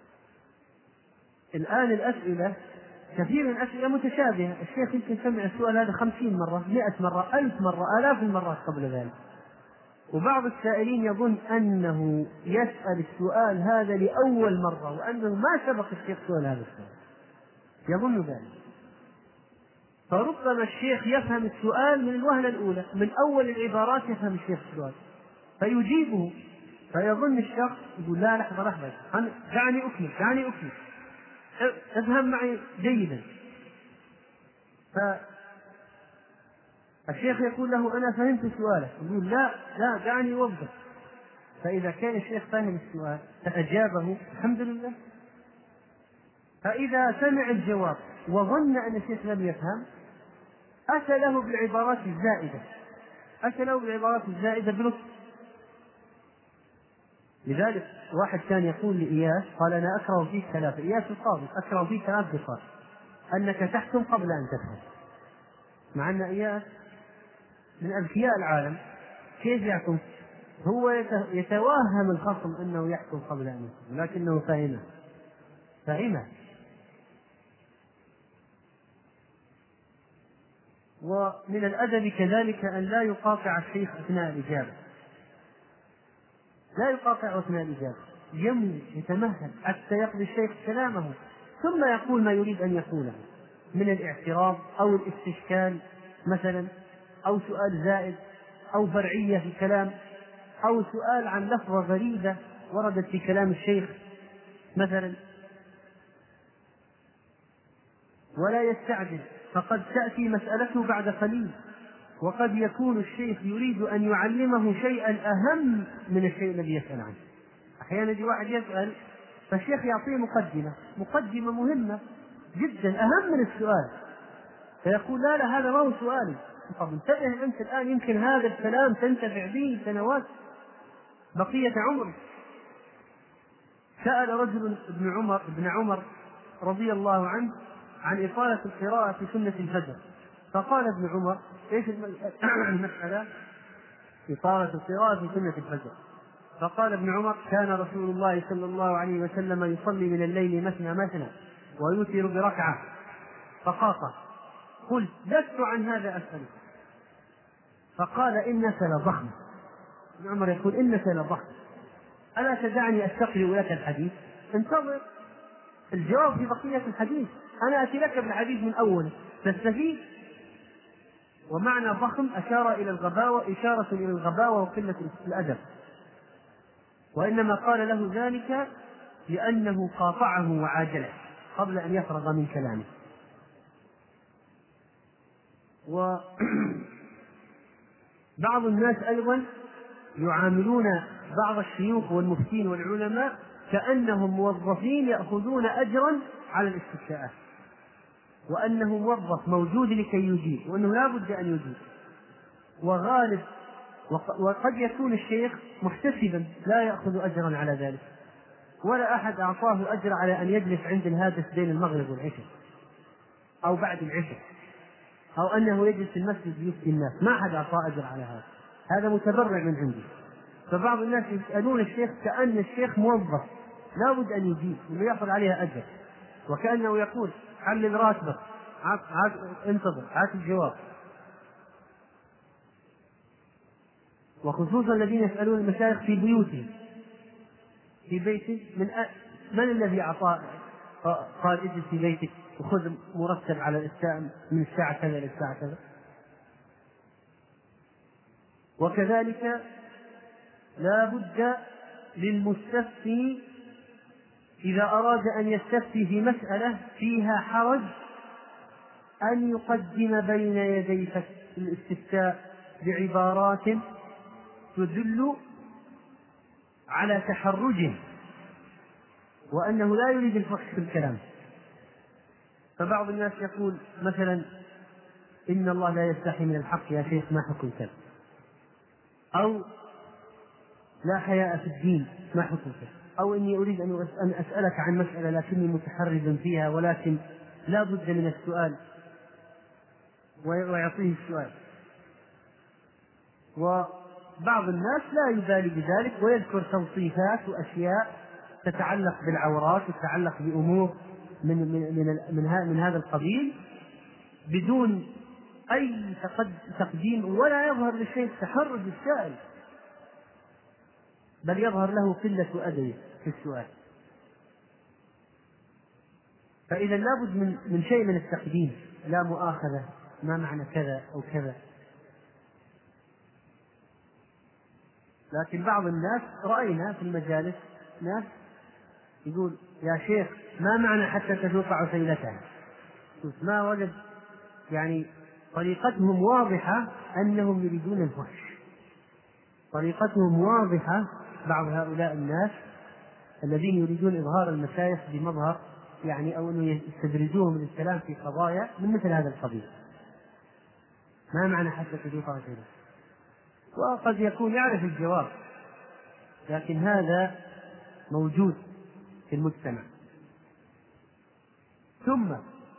الآن الأسئلة كثير من الأسئلة متشابهة، الشيخ يمكن سمع السؤال هذا 50 مرة 100 مرة 1000 مرة آلاف المرات قبل ذلك، وبعض السائلين يظن أنه يسأل السؤال هذا لأول مرة وأنه ما سبق الشيخ سؤال هذا السؤال، يظن ذلك. فربما الشيخ يفهم السؤال من الوهلة الأولى، من أول العبارات يفهم الشيخ السؤال فيجيبه، فيظن الشخص يقول لا لحظة دعني أكمل افهم معي جيدا. فالشيخ يقول له أنا فهمت سؤالك، يقول لا دعني أوضح. فإذا كان الشيخ فاهم السؤال فأجابه الحمد لله. فإذا سمع الجواب وظن أن الشيخ لم يفهم أتى له بالعبارات الزائدة بلطف. لذلك واحد كان يقول لإياس، قال أنا أكره فيك ثلاثة، إياس القاضي أكره فيك 3 خصال: أنك تحكم قبل أن تفهم. مع أن إياس من أذكياء العالم، كيف يحكم؟ هو يتوهم الخصم أنه يحكم قبل أن يفهم، لكنه فهمه. ومن الأدب كذلك أن لا يقاطع الشيخ أثناء الإجابة، يتمهل حتى يقضي الشيخ كلامه ثم يقول ما يريد أن يقوله من الاعتراض أو الاستشكال مثلا، أو سؤال زائد أو فرعية في الكلام، أو سؤال عن لفظة غريبة وردت في كلام الشيخ مثلا. ولا يستعجل، فقد تأتي مسألته بعد قليل، وقد يكون الشيخ يريد أن يعلمه شيئا أهم من الشيء الذي يسأل عنه. أحيانا يجي واحد يسأل فالشيخ يعطيه مقدمة مهمة جدا أهم من السؤال، فيقول لا هذا ما هو سؤالي. طب انتبه أنت الآن، يمكن هذا الكلام تنتفع به سنوات بقية عمرك. سأل رجل ابن عمر رضي الله عنه عن إطالة القراءة في سنة الفجر، فقال ابن عمر ايش المسألة؟ إطالة القراءة في سنة الفجر. فقال ابن عمر كان رسول الله صلى الله عليه وسلم يصلي من الليل مثنى ويوتر بركعة. فقاطع، قلت لست عن هذا أسأل. فقال إنك لضخم. ابن عمر يقول إنك لضخم، ألا تدعني أستقرئ لك الحديث؟ انتظر الجواب في بقية الحديث، أنا أتي لك بالحديث من أوله تستفيد. ومعنى ضخم أشارة إلى الغباوة وقلة الأدب، وإنما قال له ذلك لأنه قاطعه وعاجله قبل أن يفرغ من كلامه. وبعض الناس أيضا يعاملون بعض الشيوخ والمفتين والعلماء كأنهم موظفين يأخذون أجرا على الاستفتاءات، وأنه موظف موجود لكي يجيب، وأنه لا بد أن يجيب. وغالب وقد يكون الشيخ محتسبا لا يأخذ أجرا على ذلك، ولا أحد أعطاه أجر على أن يجلس عند الهاتف بين المغرب والعشاء أو بعد العشاء، أو أنه يجلس في المسجد يفتي الناس، ما أحد أعطاه أجر على هذا، هذا متبرع من عنده. فبعض الناس يسألون الشيخ كأن الشيخ موظف لا بد أن يجيب ويأخذ عليها أجر، وكأنه يقول حلل راتبك، انتظر، هات الجواب. وخصوصا الذين يسألون المشايخ في بيوتهم، في بيته، من الذي أعطاه قال اجلس في بيتك وخذ مرتب على من الساعة كذا إلى الساعة كذا؟ وكذلك لا بد للمستفتي إذا أراد أن يستفتي في مسألة فيها حرج أن يقدم بين يدي الاستفتاء بعبارات تدل على تحرجه وأنه لا يريد الفحش في الكلام. فبعض الناس يقول مثلا إن الله لا يستحي من الحق يا شيخ ما حكم كذا، أو لا حياء في الدين ما حكم كذا، أو إني أريد أن أسألك عن مسألة لكني متحرج فيها ولكن لا بد من السؤال، ويعطيه السؤال. وبعض الناس لا يبالي بذلك ويذكر توصيفات وأشياء تتعلق بالعورات وتتعلق بأمور من هذا القبيل بدون أي تقديم، ولا يظهر للشيء تحرج السائل، بل يظهر له قلة أدب في السؤال. فإذا لابد من شيء من التقديم، لا مؤاخذة ما معنى كذا أو كذا. لكن بعض الناس رأينا في المجالس ناس يقول يا شيخ ما معنى حتى تذوق عسيلتها، ما وجد، يعني طريقتهم واضحة أنهم يريدون الفحش، طريقتهم واضحة. بعض هؤلاء الناس الذين يريدون إظهار المشايخ بمظهر يعني أو أنه يستدرجوهم للكلام في قضايا من مثل هذا القبيل، ما معنى حتى تذوق عسيلتها، وقد يكون يعرف الجواب، لكن هذا موجود في المجتمع. ثم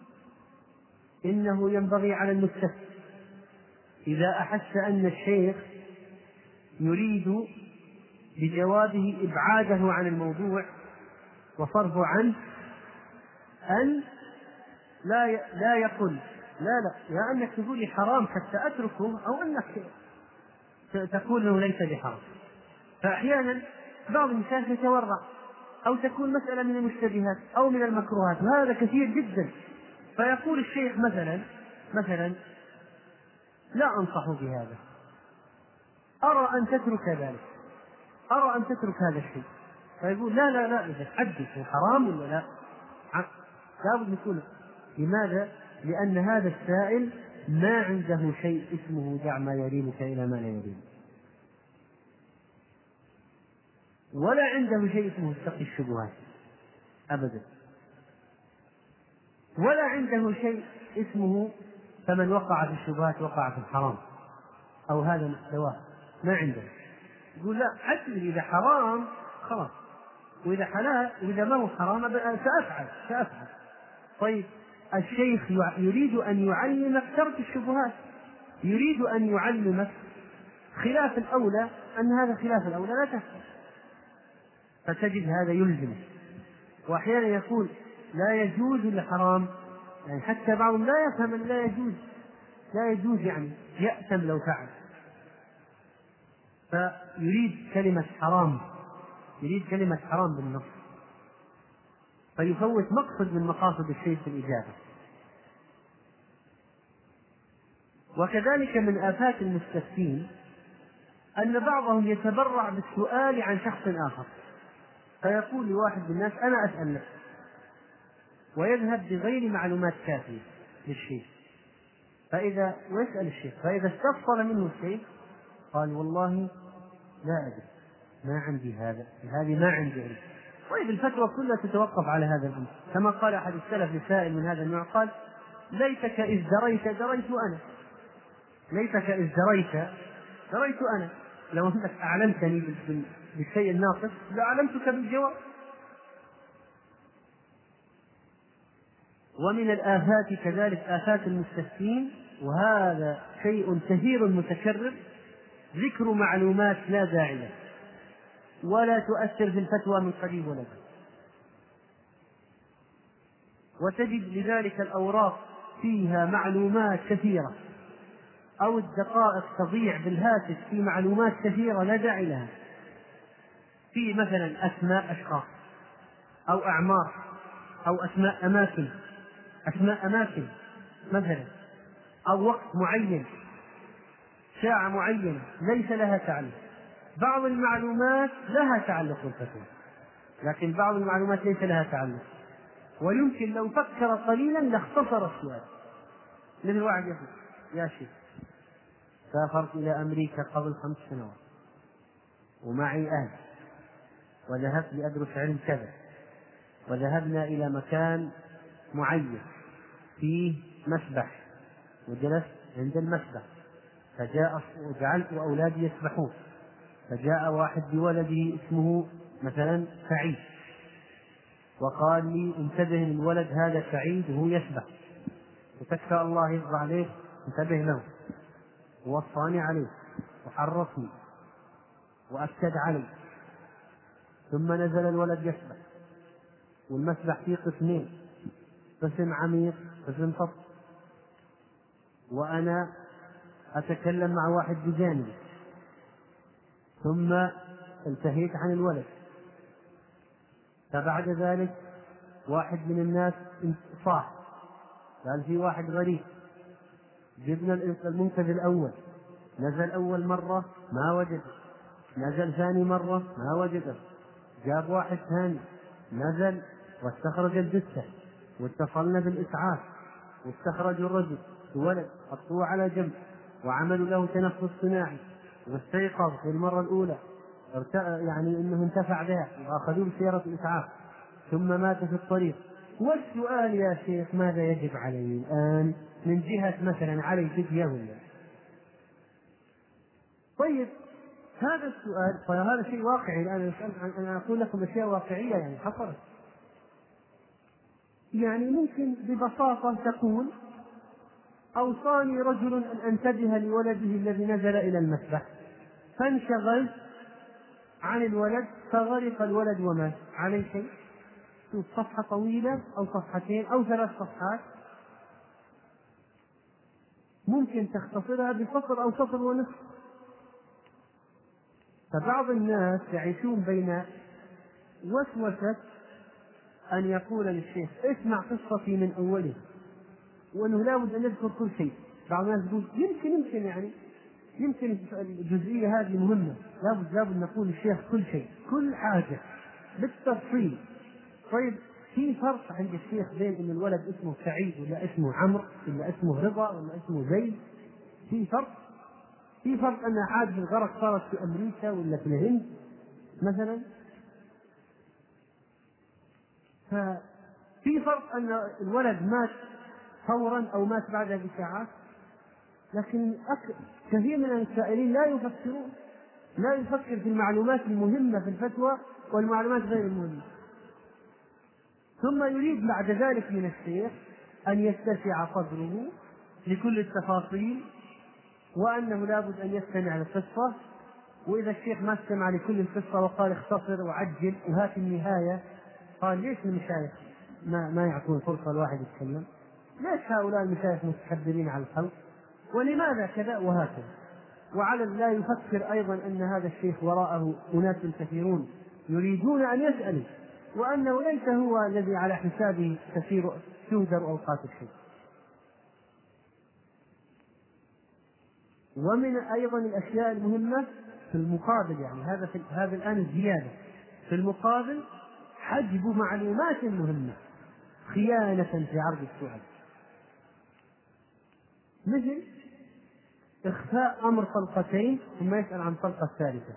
إنه ينبغي على المستفتي إذا أحس أن الشيخ يريد بجوابه إبعاده عن الموضوع وصرفه عنه أن لا يقول لا يا أنك تقول لي حرام حتى أتركه، أو أنك تقول له ليس بحرام. فأحيانا بعض الناس يتورع، أو تكون مسألة من المشتبهات أو من المكروهات، وهذا كثير جدا. فيقول الشيخ مثلا لا أنصح بهذا، أرى أن تترك ذلك، أرى أن تترك هذا الشيء. فيقول لا إذا حدث هو حرام ولا لا، لابد نقول. لماذا؟ لأن هذا السائل ما عنده شيء اسمه دع ما يريبك إلى ما لا يريبك، ولا عنده شيء اسمه اتقي الشبهات أبدا، ولا عنده شيء اسمه فمن وقع في الشبهات وقع في الحرام أو هذا محتواه، ما عنده. يقول لا، حتى إذا حرام خلاص، وإذا حلال وإذا ما هو حرام سأفعل. طيب الشيخ يريد أن يعلمك ترك الشبهات، يريد أن يعلمك خلاف الأولى، أن هذا خلاف الأولى لا تفعل، فتجد هذا يلزمك. وأحيانا يقول لا يجوز الحرام، يعني حتى بعضهم لا يفهم أن لا يجوز يعني يأثم لو فعل، فيريد كلمة حرام بالنص، فيفوت مقصد من مقاصد الشيء في الإجابة. وكذلك من آفات المستفتين أن بعضهم يتبرع بالسؤال عن شخص آخر، فيقول لواحد من الناس أنا أسأل لك، ويذهب بغير معلومات كافية للشيء، ويسأل الشيخ، فإذا استفصل منه الشيخ قال والله لا أدري، ما عندي هذه ما عندي علم. طيب الفتوى كلها تتوقف على هذا الأمر، كما قال أحد السلف لسائل من هذا النوع قال ليتك إذ دريت دريت أنا، ليتك إذ دريت أنا، لو أنك أعلمتني بالشيء الناقص لأعلمتك بالجواب. ومن الآفات كذلك آفات المستفتين، وهذا شيء كثير متكرر، ذكر معلومات لا داعي لها ولا تؤثر في الفتوى من قريب ولا بعيد، وتجد لذلك الأوراق فيها معلومات كثيرة، أو الدقائق تضيع بالهاتف في معلومات كثيرة لا داعي لها، في مثلا أسماء أشخاص أو أعمار أو أسماء أماكن مثلا، أو وقت معين، ساعة معينة ليس لها تعلق. بعض المعلومات لها تعلق بالفتوى، لكن بعض المعلومات ليس لها تعلق، ويمكن لو فكر قليلا لاختصر السؤال. مثل واحد يقول يا شيخ سافرت إلى أمريكا قبل 5 سنوات ومعي أهل وذهبت لأدرس علم كذا، وذهبنا إلى مكان معين فيه مسبح وجلست عند المسبح، وجعلت أولادي يسبحون، فجاء واحد بولده اسمه مثلا سعيد وقال لي انتبه للولد هذا سعيد وهو يسبح، وتكفى الله يرضى عليك انتبه له، ووصاني عليه وحرصني وأكد علي. ثم نزل الولد يسبح، والمسبح فيه قسمين، قسم عميق قسم فصل، وأنا أتكلم مع واحد بجانبي، ثم انتهيت عن الولد. فبعد ذلك واحد من الناس صاح قال في واحد غريب، جبنا المنقذ الأول، نزل أول مرة ما وجده، نزل ثاني مرة ما وجده، جاب واحد ثاني نزل واستخرج الجثة، واتصلنا بالإسعاف واستخرجوا الرجل الولد، حطوه على جنب وعملوا له تنفس صناعي، واستيقظ في المرة الأولى يعني أنه انتفع بها، وأخذوه بسيارة الإسعاف، ثم مات في الطريق. والسؤال يا شيخ ماذا يجب علي الآن من جهة مثلا علي فدية ولا؟ طيب هذا السؤال، فهذا شيء واقعي الآن، أنا أقول لكم أشياء واقعية يعني حصلت. يعني ممكن ببساطة تقول أوصاني رجل أن أنتبه لولده الذي نزل إلى المسبح، فانشغلت عن الولد فغرق الولد ومات، عليه شيء؟ صفحة طويلة أو صفحتين أو 3 صفحات ممكن تختصرها بسطر أو سطر ونصف. فبعض الناس يعيشون بين وسوسة أن يقول للشيخ اسمع قصتي من أوله، وأنه لا بد أن يذكر كل شيء. بعض الناس يقول يمكن الجزئية هذه مهمة، لا بد نقول للشيخ كل شيء، كل حاجة بالتفصيل. طيب في فرق عند الشيخ بين أن الولد اسمه سعيد ولا اسمه عمرو ولا اسمه رضا ولا اسمه زيد؟ في فرق أن حادث الغرق صارت في أمريكا ولا في الهند مثلا. ففي فرق أن الولد مات فورا أو مات بعدها بساعات. لكن كثير من السائلين لا يفكر في المعلومات المهمة في الفتوى والمعلومات غير المهمة، ثم يريد بعد ذلك من الشيخ أن يتسع صدره لكل التفاصيل، وأنه لا بد أن يستمع للقصة، وإذا الشيخ ما استمع لكل القصة وقال اختصر وعجل وهات النهاية، قال ليش المشايخ ما يعطون فرصة الواحد يتكلم؟ ليش هؤلاء المشايخ متكبرين على الخلق؟ ولماذا كذا وهكذا؟ وعلى لا يفكر أيضا أن هذا الشيخ وراءه أناس كثيرون يريدون أن يسألوا، وأنه ليس هو الذي على حسابه تهدر أوقات الشيخ. ومن أيضا الأشياء المهمة في المقابل، يعني هذا الآن الزيادة في المقابل، حجب معلومات مهمة خيانة في عرض السؤال. مثل إخفاء أمر طلقتين ثم يسأل عن طلقة ثالثة،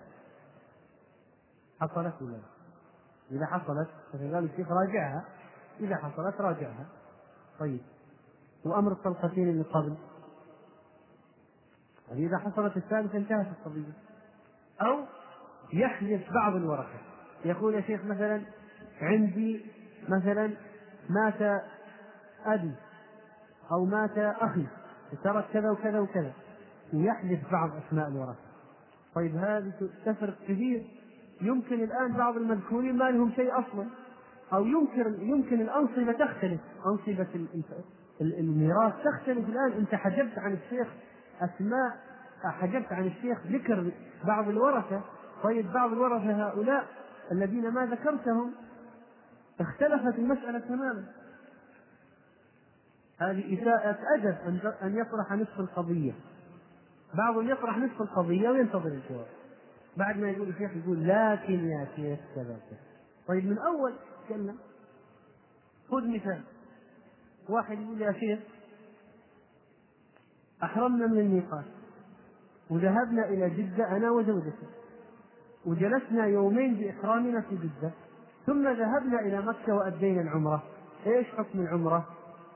حصلت ولا لا؟ إذا حصلت فقال الشيخ راجعها، إذا حصلت راجعها. طيب، وأمر الطلقتين اللي قبل، إذا حصلت الثالثة انتهت القضية. أو يحذف بعض الورقة، يقول يا شيخ مثلا عندي مثلا مات أبي أو مات أخي ترك كذا وكذا وكذا، ويحذف بعض أسماء الورثة. طيب هذه تفرق كثير. يمكن الآن بعض المذكورين ما لهم شيء أصلا، أو يمكن الأنصبة تختلف، أنصبة الميراث تختلف. الآن أنت حجبت عن الشيخ أسماء، حجبت عن الشيخ ذكر بعض الورثة. طيب بعض الورثة هؤلاء الذين ما ذكرتهم اختلفت المسألة تماما. هذه إساءة أدب أن يطرح نصف القضية. بعضهم يطرح نصف القضية وينتظر الجواب، بعد ما يقول الشيخ يقول لكن يا شيخ كذا كذا. طيب من أول تكلم. خذ مثال، واحد يقول يا شيخ أحرمنا من الميقات وذهبنا إلى جدة أنا وزوجتي، وجلسنا يومين بإحرامنا في جدة، ثم ذهبنا إلى مكة وأدينا العمرة. إيش حكم العمرة؟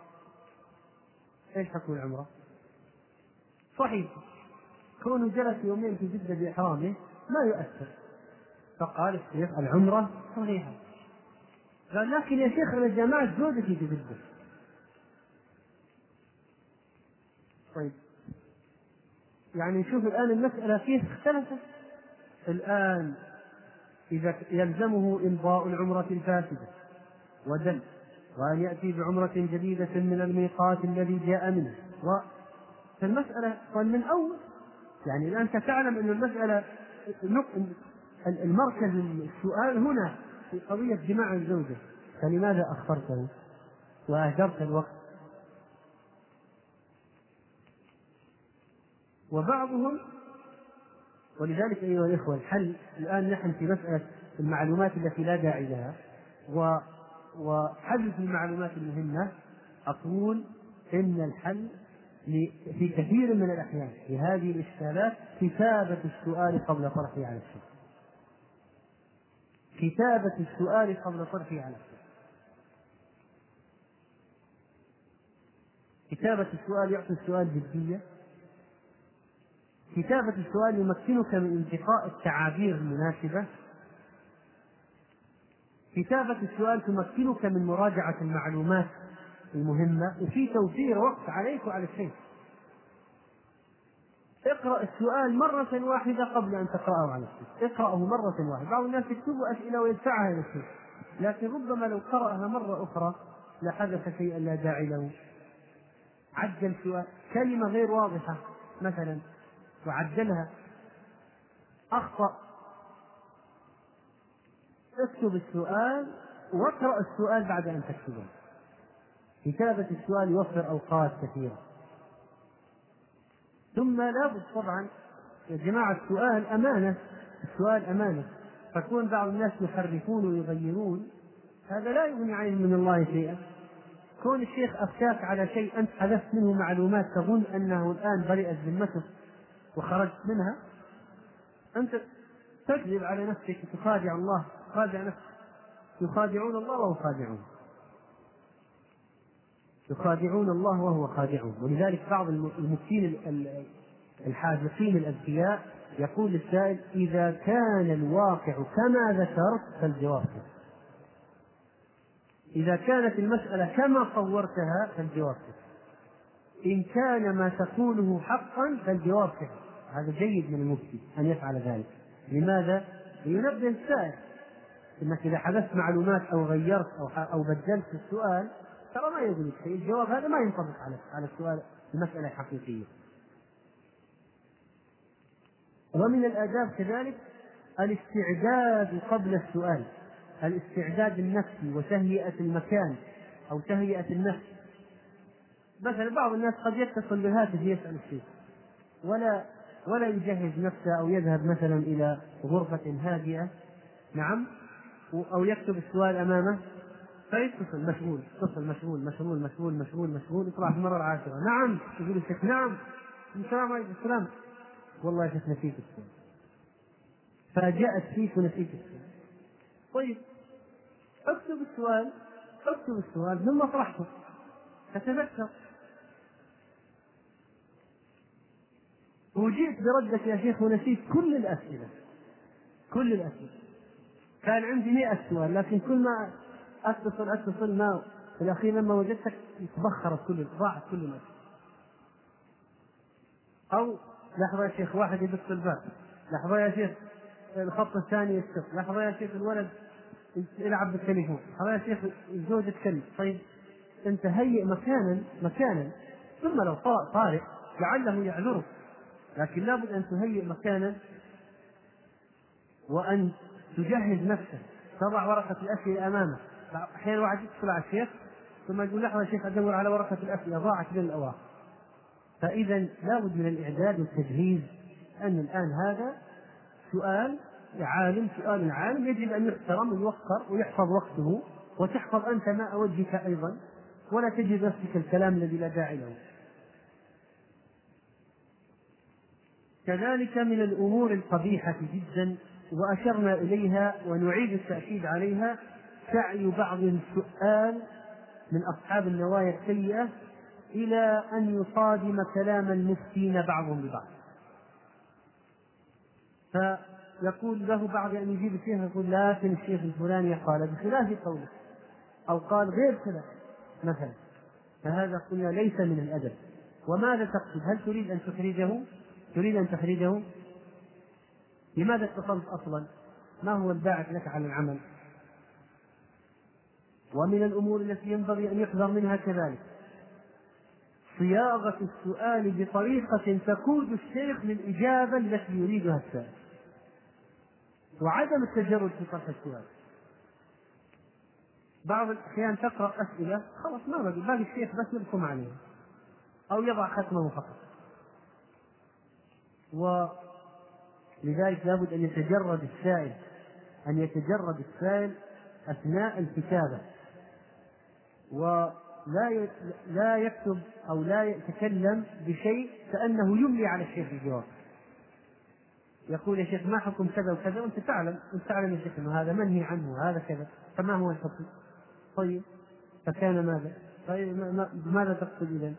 إيش حكم العمرة؟ صحيح، كونه جلس يومين في جدة بإحرامه ما يؤثر. فقال الشيخ العمرة صحيحة. قال لكن يا شيخ أنا جمعت زوجتي في جدة. طيب يعني شوف الآن المسألة فيه اختلفت. الآن إذا يلزمه إمضاء العمرة الفاسدة ودم، وأن يأتي بعمرة جديدة من الميقات الذي جاء منه، فالمسألة قال من أول. يعني الآن أنت تعلم أن المسألة المركز السؤال هنا في قضية جماع الزوجة، فلماذا أخرته وأهدرت الوقت؟ وبعضهم، ولذلك أيها الإخوة الحل الآن نحن في مسألة المعلومات التي لا داعي لها وحذف المعلومات المهمة. أقول إن الحل في كثير من الأحيان في هذه الإشكالات كتابة السؤال قبل طرحه على الشيخ، كتابة السؤال قبل طرحه على الشيخ. كتابة السؤال يعطي السؤال جدية، كتابة السؤال يمكنك من انتقاء التعابير المناسبة، كتابة السؤال تمكنك من مراجعة المعلومات المهمة، وفي توفير وقت عليك وعلى الشيخ. اقرأ السؤال مرة واحدة قبل أن تقرأه على الشيخ، اقرأه مرة واحدة. بعض الناس يكتبوا أسئلة ويدفعها إلى الشيخ، لكن ربما لو قرأها مرة أخرى لحدث شيئا لا داعي له. عدل سؤال، كلمة غير واضحة مثلا وعدلها، أخطأ، اكتب السؤال واقرأ السؤال بعد أن تكتبه. كتابة السؤال يوفر أوقات كثيرة. ثم لابد طبعا يا جماعة السؤال أمانة، السؤال أمانة، فكون بعض الناس يحرفون ويغيرون هذا لا يغني عنه من الله شيئا. كون الشيخ أفتاك على شيء أنت حذفت منه معلومات تظن أنه الآن برئت ذمتك وخرجت منها، أنت تكذب على نفسك وتخادع الله، تخادع نفسك. يخادعون الله وهو خادعون، يخادعون الله وهو خادعون. ولذلك بعض المفتين الحاذقين الأذكياء يقول للسائل إذا كان الواقع كما ذكرت فالجواب كذا، إذا كانت المسألة كما صورتها فالجواب كذا، إن كان ما تقوله حقا فالجواب كذا. هذا جيد من المفتي أن يفعل ذلك. لماذا؟ لينبه السائل إنك إذا حدثت معلومات أو غيرت أو بدلت السؤال ترى ما يغنيك شيء، الجواب هذا ما ينطبق على السؤال المسألة الحقيقية. ومن الآداب كذلك الاستعداد قبل السؤال، الاستعداد النفسي وتهيئة المكان أو تهيئة النفس. مثلا بعض الناس قد يتصل بالهاتف يسأل الشيء ولا يجهز نفسه، أو يذهب مثلا إلى غرفة هادئة، نعم، أو يكتب السؤال أمامه فيتصل مشغول، اتصل مشغول مشغول مشغول مشغول مشغول، يطلع في المرة العاشرة نعم، يقول الشيخ نعم، السلام عليكم السلام، والله يا شيخ نسيت السؤال، فجاءت فيك ونسيت السؤال. طيب اكتب السؤال، اكتب السؤال ثم اطرحه تتذكر. وجئت بردك يا شيخ ونسيت كل الأسئلة، كل الأسئلة، كان عندي 100 سؤال، لكن كل ما أتصل ما في الأخير لما وجدتك تبخرت ضاعت كل الأسئلة. أو لحظة يا شيخ واحد يدق الباب، لحظة يا شيخ الخط الثاني يتصل، لحظة يا شيخ الولد يلعب بالتليفون، لحظة يا شيخ الزوجة تكلم. طيب أنت هيئ مكانا ثم لو طارئ لعله يعذرك، لكن لابد أن تهيئ مكانا وأن تجهز نفسك، تضع ورقة الأسئلة أمامك. أحيانا واحد يدخل على الشيخ ثم يقول لحظة يا شيخ أدور على ورقة الأسئلة ضاعت بين الأوراق. فإذا لابد من الإعداد والتجهيز، أن الآن هذا سؤال عالم يجب أن يحترم ويوقر ويحفظ وقته، وتحفظ أنت ماء وجهك أيضا، ولا تجد نفسك الكلام الذي لا داعي له. كذلك من الأمور القبيحة جدا وأشرنا إليها ونعيد التأكيد عليها سعي بعض السؤال من أصحاب النوايا السيئة إلى أن يصادم كلام المفتين بعضهم ببعض، فيقول له بعض أن يجيب الشيخ يقول لكن الشيخ الفلاني قال بخلاف قوله أو قال غير كذا مثلا، فهذا قلنا ليس من الأدب. وماذا تقصد؟ هل تريد أن تخرجه؟ لماذا اتصلت أصلا؟ ما هو الباعث لك على العمل؟ ومن الأمور التي ينبغي أن يحذر منها كذلك صياغة السؤال بطريقة تقود الشيخ للإجابة التي يريدها السائل، وعدم التجرد في طرح السؤال. بعض الأحيان تقرأ أسئلة خلاص ما باقي الشيخ بس يرسم عليها أو يضع ختمه فقط، ولذلك لابد أن يتجرد السائل أثناء الكتابة، ولا يكتب أو لا يتكلم بشيء كأنه يملي على الشيخ الجواب. يقول يا شيخ ما حكم كذا وكذا، وأنت تعلم يا شيخ أنه هذا منهي عنه هذا كذا، فما هو الحكم؟ طيب فكان ماذا؟ طيب ماذا تقصد إذن؟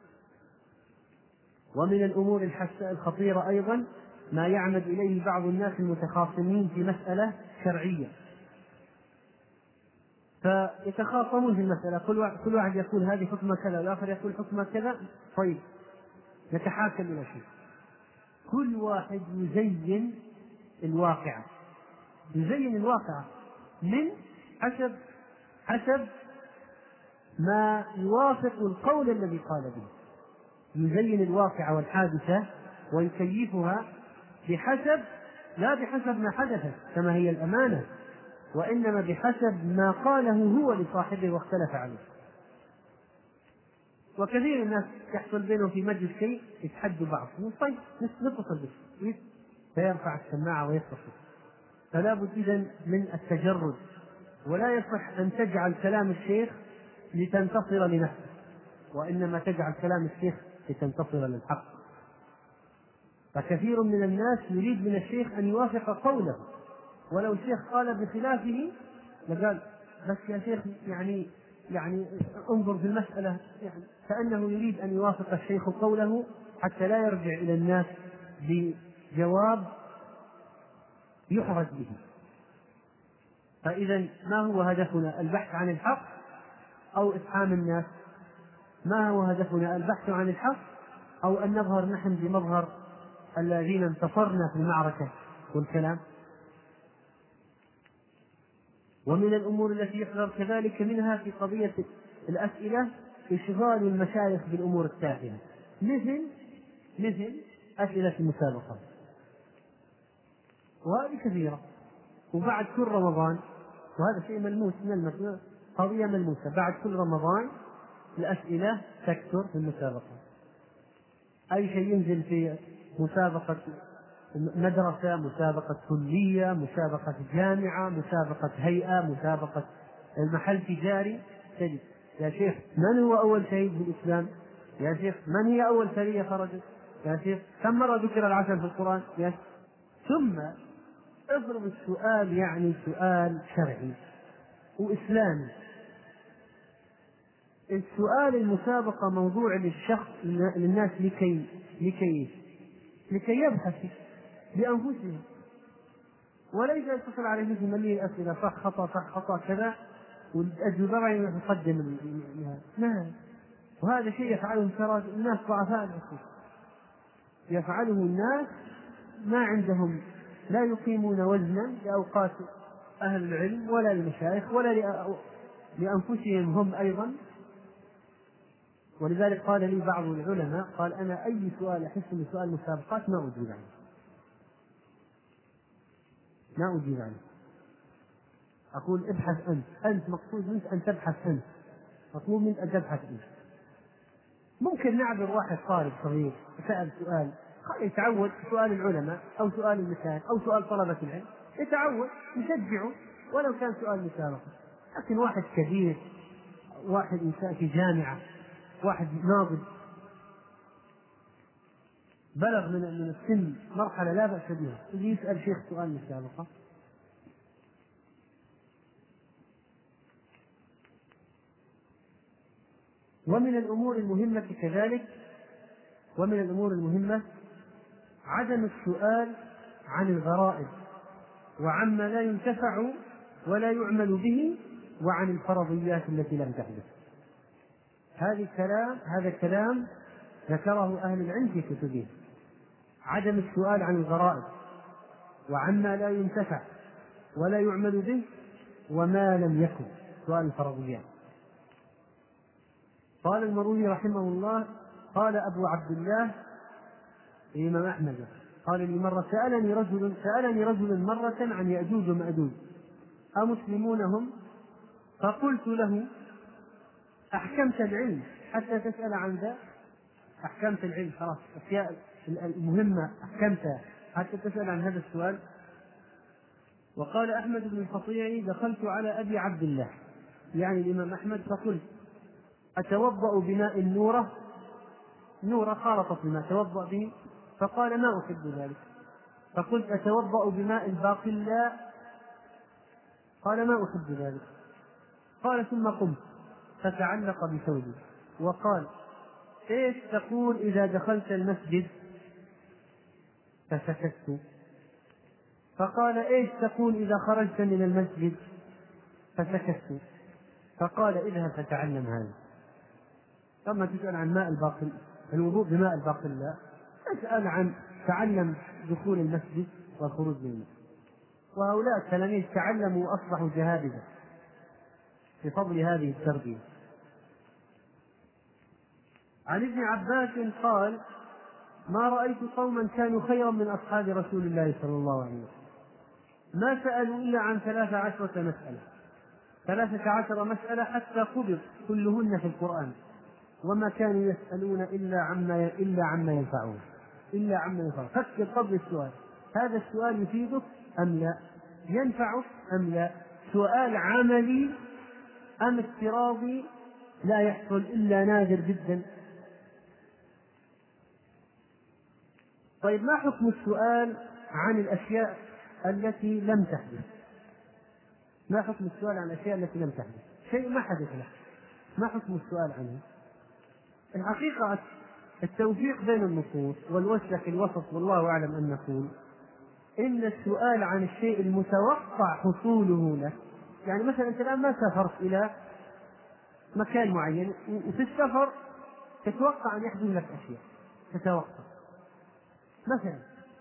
ومن الأمور الخطيرة أيضا ما يعمد إليه بعض الناس المتخاصمين في مسألة شرعية، فيتخاصمون في المسألة، كل واحد يقول هذه حكمة كذا والآخر يقول حكمة كذا. طيب نتحاكم إلى شيء، كل واحد يزين الواقع من حسب ما يوافق القول الذي قال به، يزين الواقع والحادثة ويكيفها لا بحسب ما حدث كما هي الأمانة، وإنما بحسب ما قاله هو لصاحبه واختلف عليه. وكثير الناس يحصل بينهم في مجلس شيء يتحدوا بعض، طيب نتصل به فيرفع السماعة ويتصل. فلا بد إذن من التجرد، ولا يصح أن تجعل كلام الشيخ لتنتصر لنفسك، وإنما تجعل كلام الشيخ لتنتصر للحق. فكثير من الناس يريد من الشيخ أن يوافق قوله، ولو الشيخ قال بخلافه لقال بس يا شيخ يعني انظر في المسألة، يعني كأنه يريد أن يوافق الشيخ قوله حتى لا يرجع إلى الناس بجواب يحرج به. فإذا ما هو هدفنا؟ البحث عن الحق أو إفحام الناس؟ ما هو هدفنا؟ البحث عن الحق أو أن نظهر نحن بمظهر الذين انتصرنا في المعركة والكلام؟ ومن الأمور التي يحذر كذلك منها في قضية الأسئلة إشغال المشايخ بالأمور التافهة، مثل أسئلة المسابقة، وهذه كثيرة. وبعد كل رمضان، وهذا شيء ملموس قضية ملموسة، بعد كل رمضان الأسئلة تكثر في المسابقة. أي شيء ينزل في مسابقة مدرسة، مسابقة كلية، مسابقة جامعة، مسابقة هيئة، مسابقة المحل تجاري تجد يا شيخ من هو أول شهيد في الإسلام؟ يا شيخ من هي أول سرية خرجت؟ يا شيخ كم مرة ذكر العسل في القرآن؟ يا شيخ. ثم اضرب السؤال يعني سؤال شرعي وإسلامي. السؤال المسابقة موضوع للشخص للناس لكي يبحثوا بأنفسهم، وليس يتصل عليه مثل مليء الأسئلة صح خطأ صح خطأ كذا والأجوبة يقدم لا. وهذا شيء يفعله ترى الناس ضعفاء، يفعله الناس ما عندهم، لا يقيمون وزنا لأوقات أهل العلم ولا للمشايخ ولا لأنفسهم هم أيضا. ولذلك قال لي بعض العلماء قال أنا أي سؤال أحس من سؤال مسابقات ما أجيب عنه. أقول ابحث أنت مقصود منك أن تبحث أنت، مطلوب منك أن تبحث أنت. ممكن نعبر واحد طالب صغير سأل سؤال يتعود سؤال العلماء أو سؤال المشايخ أو سؤال طلبة العلم، يتعود نشجعه ولو كان سؤال مسابقة. لكن واحد كبير، واحد إنسان في جامعة، واحد ناضج بلغ من السن مرحلة لا بأس بها يجي يسأل شيخ سؤال مسابقة. ومن الأمور المهمة كذلك، ومن الأمور المهمة عدم السؤال عن الغرائب وعما لا ينتفع ولا يعمل به وعن الفرضيات التي لم تحدث. هذا كلام ذكره أهل العلم في كتبهم. عدم السؤال عن الغرائب وعما لا ينتفع ولا يعمل به وما لم يكن، سؤال الفرضيات. قال المروزي رحمه الله قال أبو عبد الله الإمام أحمد قال لي مرة سألني رجل مرة عن يأجوج ومأجوج أمسلمون هم؟ فقلت له أحكمت العلم حتى تسأل عن ذا؟ أحكمت العلم خلاص، الأشياء المهمة أحكمتها حتى تسأل عن هذا السؤال. وقال أحمد بن الفطيعي دخلت على أبي عبد الله يعني الإمام أحمد فقلت أتوضأ بماء نورة خالطت بما توضأ به؟ فقال ما أحب ذلك. فقلت أتوضأ بماء الباقلاء؟ قال ما أحب ذلك. قال ثم قمت فتعلق بثوبي وقال إيش تقول إذا دخلت المسجد؟ فسكت. فقال إيش تقول إذا خرجت من المسجد؟ فسكت. فقال اذهب فتعلم هذا. ثم تسأل عن ماء الباقل الوضوء بماء الباقلاء، تسأل عن تعلم دخول المسجد والخروج من المسجد. وهؤلاء التلاميذ تعلموا وأصبحوا جهابذة بفضل هذه التربية. عن ابن عباس قال ما رأيت قوما كانوا خيرا من أصحاب رسول الله صلى الله عليه وسلم ما سألوا إلا عن 13 مسألة حتى قبض كلهن في القرآن، وما كانوا يسألون إلا عما ينفعون. فكر قبل السؤال، هذا السؤال يفيدك أم لا؟ ينفعك أم لا؟ سؤال عملي أم افتراضي لا يحصل إلا نادر جدا. طيب ما حكم السؤال عن الأشياء التي لم تحدث؟ ما حكم السؤال عن الأشياء التي لم تحدث؟ شيء ما حدث له، ما حكم السؤال عنه؟ الحقيقة التوفيق بين النصوص والوسط الوسط والله أعلم أن نقول إن السؤال عن الشيء المتوقع حصوله له، يعني مثلا أنت الآن ما سافرت إلى مكان معين وفي السفر تتوقع أن يحدث لك أشياء، تتوقع مثلا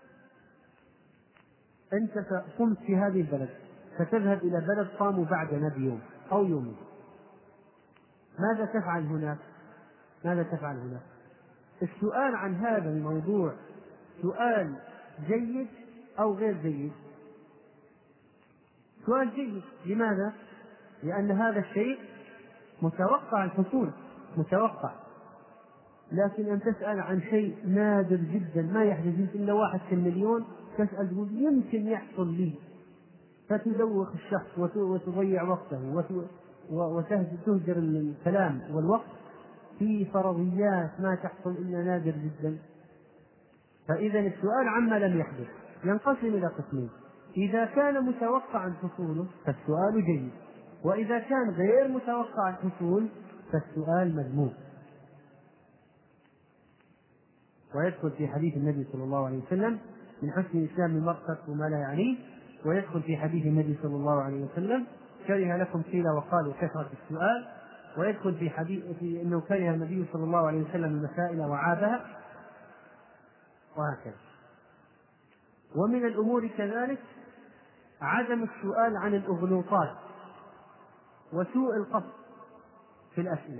أنت قمت في هذه البلد ستذهب إلى بلد قاموا بعدنا بيوم أو يومين، ماذا تفعل هناك؟ السؤال عن هذا الموضوع سؤال جيد أو غير جيد؟ سؤال جيد. لماذا؟ لأن هذا الشيء متوقع الحصول، لكن أن تسأل عن شيء نادر جدا ما يحدث إلا 1 في المليون، تسأل يمكن يحصل لي، فتدوخ الشخص وتضيع وقته وتهدر الكلام والوقت في فرضيات ما تحصل إلا نادر جدا. فإذا السؤال عما لم يحدث ينقسم إلى قسمين: إذا كان متوقعا حصوله فالسؤال جيد، وإذا كان غير متوقع الحصول فالسؤال مذموم. ويدخل في حديث النبي صلى الله عليه وسلم: من حسن الإسلام المرء ترك ما لا يعنيه. ويدخل في حديث النبي صلى الله عليه وسلم: كره لكم قيل وقال وكثرة السؤال. ويدخل في حديث أنه كره النبي صلى الله عليه وسلم المسائل وعابها، وهكذا. ومن الأمور كذلك عدم السؤال عن الأغلوطات وسوء القصد في الأسئلة.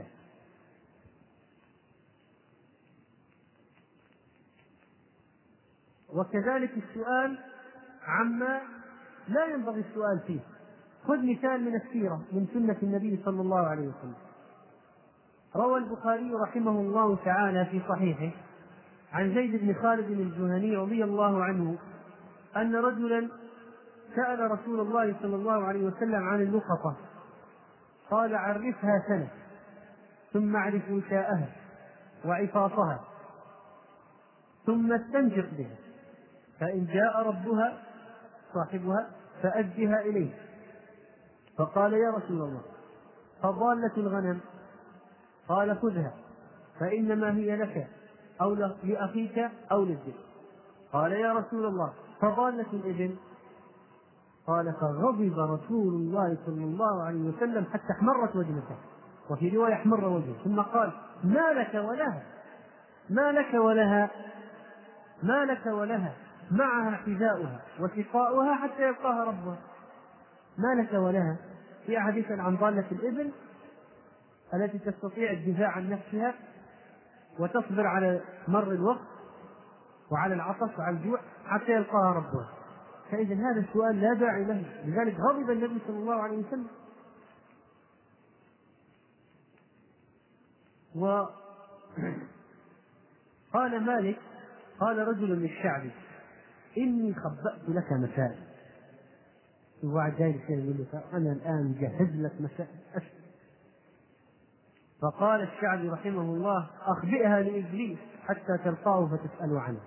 وكذلك السؤال عما لا ينبغي السؤال فيه. خذ مثال من السيرة من سنة النبي صلى الله عليه وسلم. روى البخاري رحمه الله تعالى في صحيحه عن زيد بن خالد الجهني رضي الله عنه أن رجلا سأل رسول الله صلى الله عليه وسلم عن اللقطة، قال: عرفها سنة ثم اعرف وشاءها وعفاصها ثم استنفق بها، فإن جاء ربها صاحبها فأدها إليه. فقال: يا رسول الله، فضالة الغنم؟ قال: خذها فإنما هي لك أو لأخيك أو للذئب. قال: يا رسول الله، فضالة الإبل؟ قال: فغضب رسول الله صلى الله عليه وسلم حتى احمرت وجهه، وفي رواية احمر وجهه، ثم قال: ما لك ولها، ما لك ولها، ما لك ولها، معها حذاؤها وسقاؤها حتى يلقاها ربها. ما لك ولها في حديث عن ضالة الإبل التي تستطيع الدفاع عن نفسها وتصبر على مر الوقت وعلى العطش وعلى الجوع حتى يلقاها ربها. فإذا هذا السؤال لا داعي له، لذلك غضب النبي صلى الله عليه وسلم. وقال مالك: قال رجل للشعبي: إني خبأت لك مسائل. وبعد ذلك يقول له: أنا الآن جهز لك مسائل. فقال الشعبي رحمه الله: أخبئها لإبليس حتى تلقاه فتسأل عنه.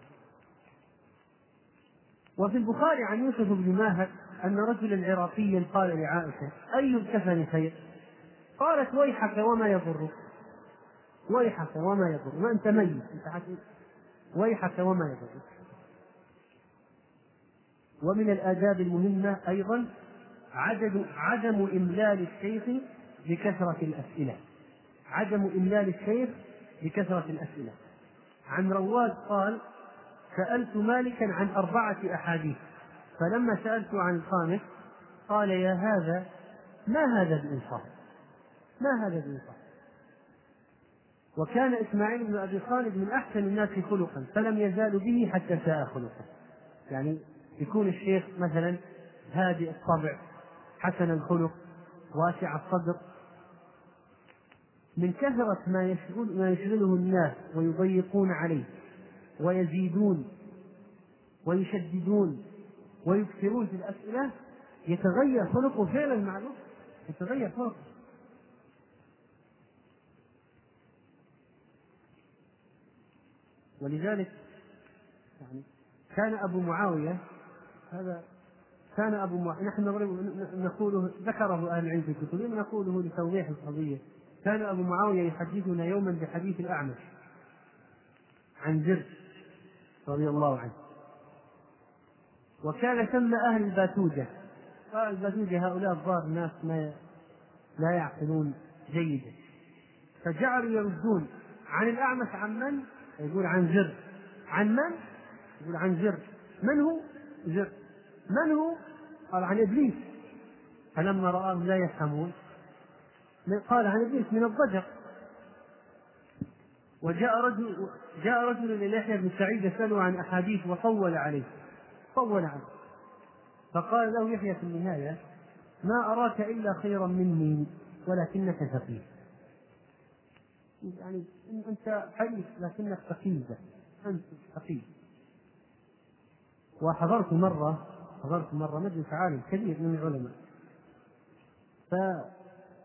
وفي البخاري عن يوسف بن ماهر أن رجلا عراقيا قال لعائشة: أي الكفن خير؟ قالت: ويحك وما يضرك، ويحك وما يضرك، ما أنت ميت، ويحك وما يضرك. ومن الآداب المهمة أيضا عدم إملال الشيخ بكثرة الأسئلة. عدم إملال الشيخ بكثرة الأسئلة. عن رواد قال: سألت مالكا عن 4 أحاديث، فلما سألت عن الخامس قال: يا هذا ما هذا بإنصاف، ما هذا بإنصاف. وكان إسماعيل بن أبي خالد من أحسن الناس خلقا، فلم يزال به حتى ساء خلقا. يعني يكون الشيخ مثلا هادئ الطبع، حسن الخلق، واسع الصدر، من كثرة ما يشغله الناس ويضيقون عليه ويزيدون ويشددون ويكثرون في الأسئلة يتغير خلقه فعلا مع الوقت، يتغير خلقه. ولذلك يعني كان أبو معاوية هذا نحن نقوله، ذكره أهل العلم في كتبهم، نقوله لتوضيح القضية. كان أبو معاوية يحدثنا يوما بحديث الأعمش عن زر رضي الله عنه، وكان ثم أهل الباتوجة. قال الباتوجة هؤلاء الظاهر الناس لا يعقلون جيدا، فجعلوا يردون عن الأعمش عن من؟ يقول عن زر. عن من؟ يقول عن زر. من هو زر؟ من هو؟ قال عن إبليس. فلما رآهم لا يفهمون قال عن إبليس من الضجر. وجاء رجل إلى يحيى بن سعيد يسأله عن أحاديث وطول عليه، فقال له يحيى في النهاية: ما أراك إلا خيرا مني ولكنك فقيه. يعني أنت حديث لكنك فقيه، أنت فقيه. وحضرت مرة مجلس عالم كبير من العلماء،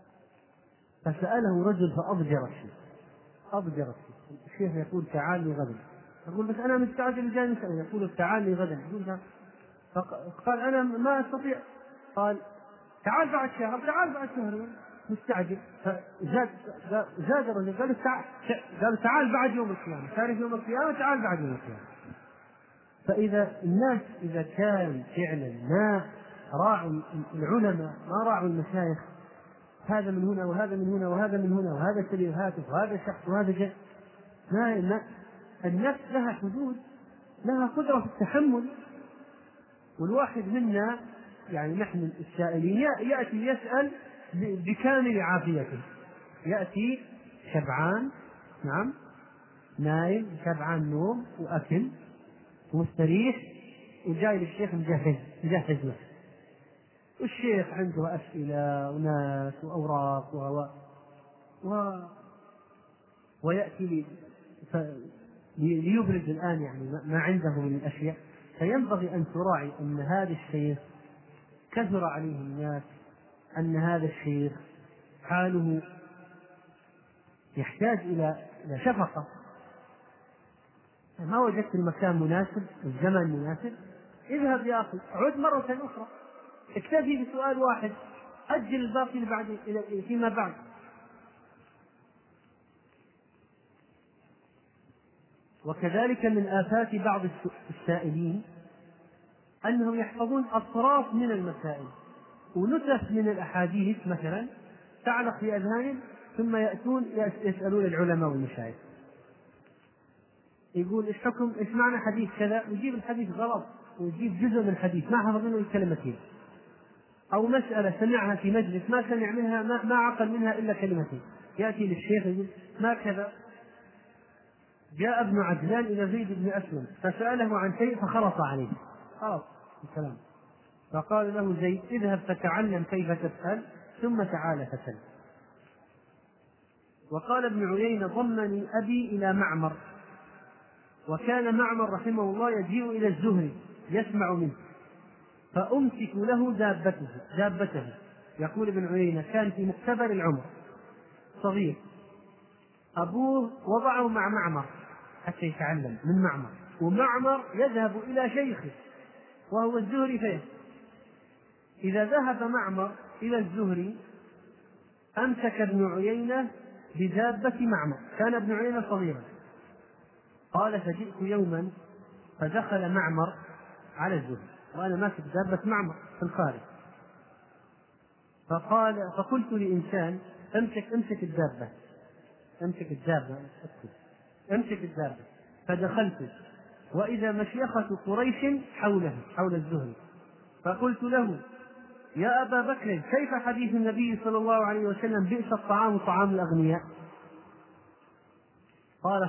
فسأله رجل فأضجر الشيخ، الشيخ يقول تعال لي غدا، يقول بس أنا مستعجل جاي مسألة، يقول تعال لي غدا، يقول فقال أنا ما أستطيع، قال تعال بعد شهر مستعجل. فزاد الرجل قال تعال بعد يوم القيامة، تعرف يوم القيامة، تعال بعد يوم القيامة. فإذا الناس إذا كان فعلا ما راعوا العلماء، ما راعوا المشايخ، هذا من هنا وهذا من هنا وهذا من هنا وهذا سبيل هاتف وهذا شخص وهذا جاء، ما النفس لها حدود، لها قدرة في التحمل. والواحد منا يعني نحن السائلين يأتي يسأل بكامل عافيته، يأتي شبعان، نعم نايم شبعان نوم وأكل ومستريح، وجاي للشيخ مجهز نفسه، والشيخ عنده أسئلة وناس وأوراق ويأتي ليبرز الآن يعني ما عنده من الأشياء. فينبغي أن تراعي أن هذا الشيخ كثر عليه الناس، أن هذا الشيخ حاله يحتاج إلى شفقة. ما وجدت المكان مناسب، الزمن مناسب، اذهب يا أخي عد مرة أخرى، اكتفي بسؤال واحد، أجل الباقي فيما بعد. وكذلك من آفات بعض السائلين أنهم يحفظون أطراف من المسائل ونسخ من الأحاديث مثلا تعلق في أذهانهم، ثم يأتون يسألون العلماء والمشايخ، يقول إيش حكم، إيش معنى حديث كذا، ويجيب الحديث غلط ويجيب جزء من الحديث ما حفظ منه كلمتين، أو مسألة سمعها في مجلس ما سمع منها ما عقل منها إلا كلمتين، يأتي للشيخ يقول ما كذا. جاء ابن عجلان إلى زيد بن أسلم فسأله عن شيء فخلص عليه، خلاص الكلام، فقال له زيد اذهب فتعلم كيف تسأل ثم تعال فسل. وقال ابن عيينة ضمني أبي إلى معمر، وكان معمر رحمه الله يجيء إلى الزهري يسمع منه فأمسك له دابته. يقول ابن عيينة كان في مقتبل العمر صغير، أبوه وضعه مع معمر حتى يتعلم من معمر، ومعمر يذهب إلى شيخه وهو الزهري فيه. إذا ذهب معمر إلى الزهري أمسك ابن عيينة بدابة معمر، كان ابن عيينة صغيرا، قال فجئت يوما فدخل معمر على الزهري وأنا ماسك دابة معمر في الخارج، فقلت لإنسان امسك الدابة، فدخلت وإذا مشيخة قريش حول الزهري، فقلت له يا أبا بكر كيف حديث النبي صلى الله عليه وسلم بئس الطعام طعام الأغنياء؟ قال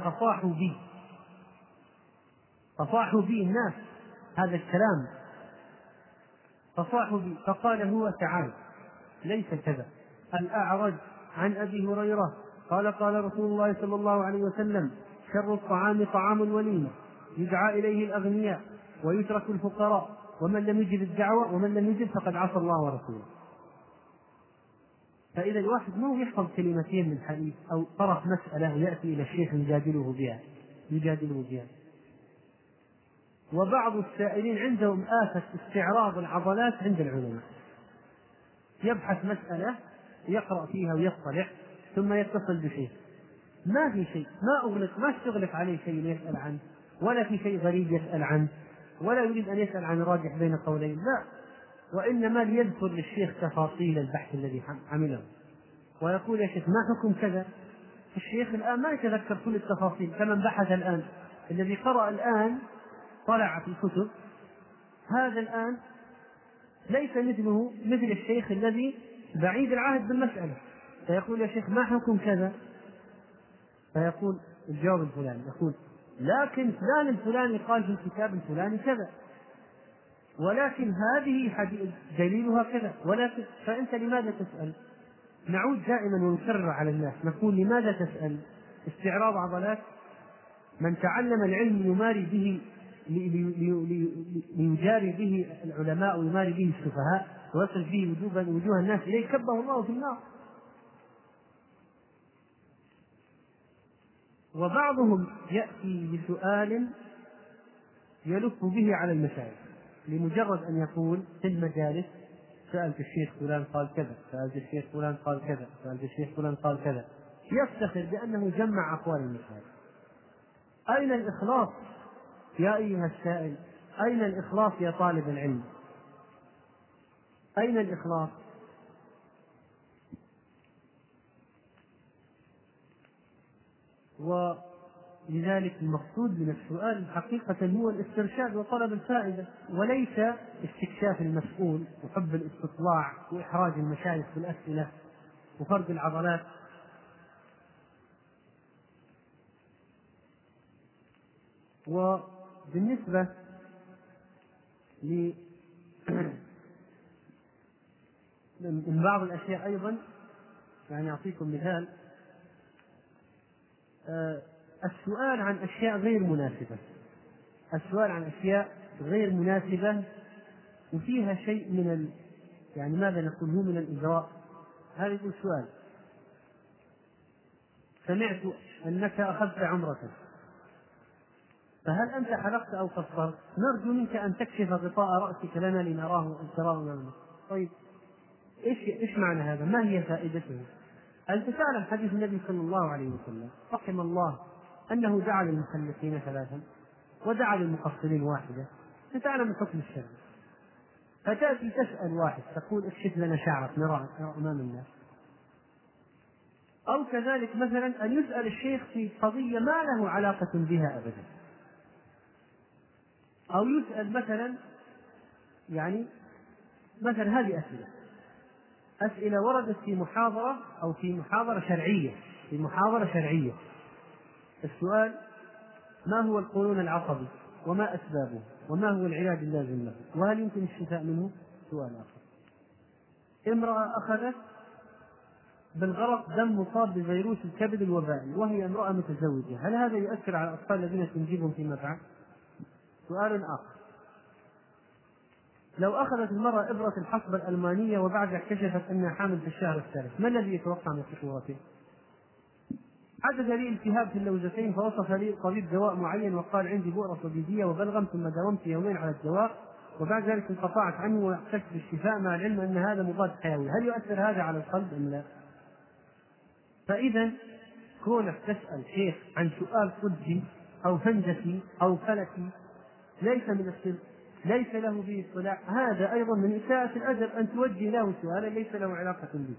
فصاحوا بي الناس هذا الكلام، فصاحوا بي، فقال هو تعال ليس كذا. الأعرج عن أبي هريرة قال قال رسول الله صلى الله عليه وسلم شر الطعام طعام الوليمة يدعى إليه الأغنياء ويترك الفقراء، ومن لم يجب الدعوة ومن لم يجب فقد عصى الله ورسوله. فإذا الواحد ما هو يحفظ كلمتين من حديث أو طرف مسألة يأتي إلى الشيخ يجادله بها. وبعض السائلين عندهم آفة استعراض العضلات عند العلماء، يبحث مسألة يقرأ فيها ويطلع ثم يتصل بشيء، ما في شيء، ما استغلق عليه شيء يسأل عنه، ولا في شيء غريب يسأل عنه، ولا يريد أن يسأل عن راجح بين قولين، لا، وإنما ليذكر للشيخ تفاصيل البحث الذي عمله ويقول يا شيخ ما حكم كذا. الشيخ الآن ما يتذكر كل التفاصيل كمن بحث الآن، الذي قرأ الآن طلع في الكتب، هذا الآن ليس مثل الشيخ الذي بعيد العهد بالمسألة، فيقول يا شيخ ما حكم كذا، فيقول الجواب الفلاني، يقول لكن فلان الفلاني قال في الكتاب الفلاني كذا، ولكن هذه دليلها كذا، ولكن فأنت لماذا تسأل؟ نعود دائما ونكرر على الناس نقول لماذا تسأل؟ استعراض عضلات. من تعلم العلم يماري به ليجاري به العلماء ويماري به السفهاء ويصل به وجوه الناس إليه كبه الله في النار. وبعضهم يأتي بسؤال يلف به على المشايخ لمجرد أن يقول في المجالس: سألت الشيخ فلان قال كذا، سألت الشيخ فلان قال كذا، سألت الشيخ فلان قال كذا، يفتخر بأنه جمع أقوال المشايخ. أين الإخلاص يا أيها السائل؟ أين الإخلاص يا طالب العلم؟ أين الإخلاص؟ ولذلك المقصود من السؤال حقيقة هو الاسترشاد وطلب الفائدة، وليس استكشاف المسؤول وحب الاستطلاع وإحراج المشايخ بالأسئلة وفرد العضلات. وبالنسبة من بعض الأشياء أيضا، يعني أعطيكم مثال: السؤال عن أشياء غير مناسبة، السؤال عن أشياء غير مناسبة وفيها شيء من يعني ماذا نقول هو من الإجراء. هذا يقول سؤال: سمعت أنك أخذت عمرة، فهل أنت حلقت أو قصرت؟ نرجو منك أن تكشف غطاء رأسك لنا لنراه أمامنا. طيب إيش معنى هذا؟ ما هي فائدته؟ أنت تعلم حديث النبي صلى الله عليه وسلم رحم الله أنه دعا للمحلقين 3 ودعا للمقصرين 1، تعلم الحكم الشرعي، فتأتي تسأل واحد تقول: اكشف لنا شعرك نرى أمام الناس. أو كذلك مثلا أن يسأل الشيخ في قضية ما له علاقة بها أبدا، أو يسأل مثلا هذه أسئلة وردت في محاضرة أو في محاضرة شرعية، السؤال: ما هو القولون العصبي وما أسبابه وما هو العلاج اللازم له وهل يمكن الشفاء منه؟ سؤال آخر: امرأة أخذت بالغلط دم مصاب بفيروس الكبد الوبائي وهي امرأة متزوجة، هل هذا يؤثر على الأطفال الذين تنجبهم فيما بعد؟ سؤال آخر: لو أخذت المرأة إبرة الحصبة الألمانية وبعدها اكتشفت أنها حامل في الشهر الثالث، ما الذي يتوقع من خطورته؟ حدث لي التهاب في اللوزتين فوصف لي الطبيب دواء معين وقال: عندي بؤرة صديدية وبلغم، ثم داومت يومين على الدواء وبعد ذلك انقطعت عنه واحتجت بالشفاء مع العلم أن هذا مضاد حيوي، هل يؤثر هذا على القلب أم لا؟ فإذا كونك تسأل شيخ عن سؤال طبي أو هندسي أو فلكي ليس له به اطلاع، هذا أيضا من إساءة الأدب أن توجه له سؤالا ليس له علاقة به.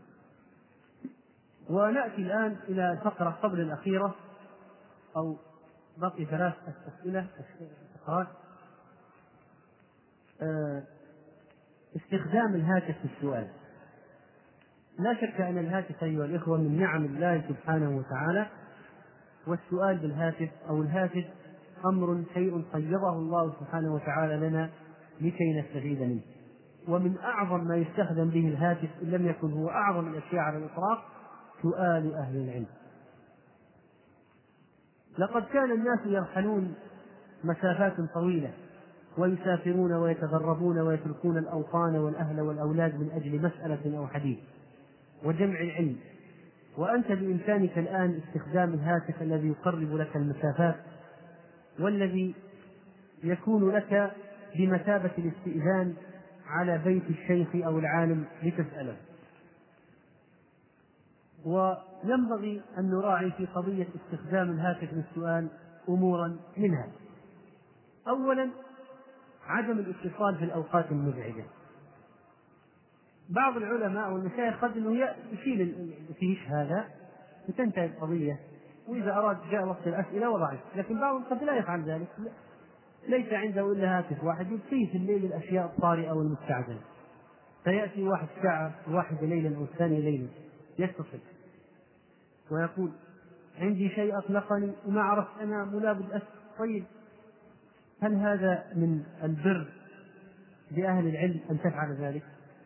ونأتي الآن إلى الفقرة قبل الأخيرة، أو بقي 3 أسئلة فقرات. استخدام الهاتف في السؤال. لا شك أن الهاتف أيها الإخوة من نعم الله سبحانه وتعالى، والسؤال بالهاتف أو الهاتف شيء قيضه الله سبحانه وتعالى لنا لكي نستفيد منه. ومن أعظم ما يستخدم به الهاتف إن لم يكن هو أعظم الأشياء على الإطلاق سؤال أهل العلم. لقد كان الناس يرحلون مسافات طويلة ويسافرون ويتغربون ويتركون الأوطان والأهل والأولاد من أجل مسألة أو حديث وجمع العلم، وأنت بإمكانك الآن استخدام الهاتف الذي يقرب لك المسافات والذي يكون لك بمثابة الاستئذان على بيت الشيخ أو العالم لتسأله. وينبغي أن نراعي في قضية استخدام الهاتف للسؤال أمورا منها: أولا عدم الاتصال في الأوقات المزعجة. بعض العلماء والمشايخ قد أنه يشيل الفيش هذا وتنتهي القضية، وإذا أراد جاء وقت الأسئلة وضعه، لكن بعضهم قد لا يفعل ذلك، ليس عنده إلا هاتف واحد يبقيه في الليل الأشياء الطارئة والمستعجلة، فيأتي واحد ساعة واحدة ليلا أو الثانية ليلا يتصل ويقول: عندي شيء أقلقني وما عرفت أنا ملابد أسف. طيب، هل هذا من البر بأهل العلم أن تفعل ذلك؟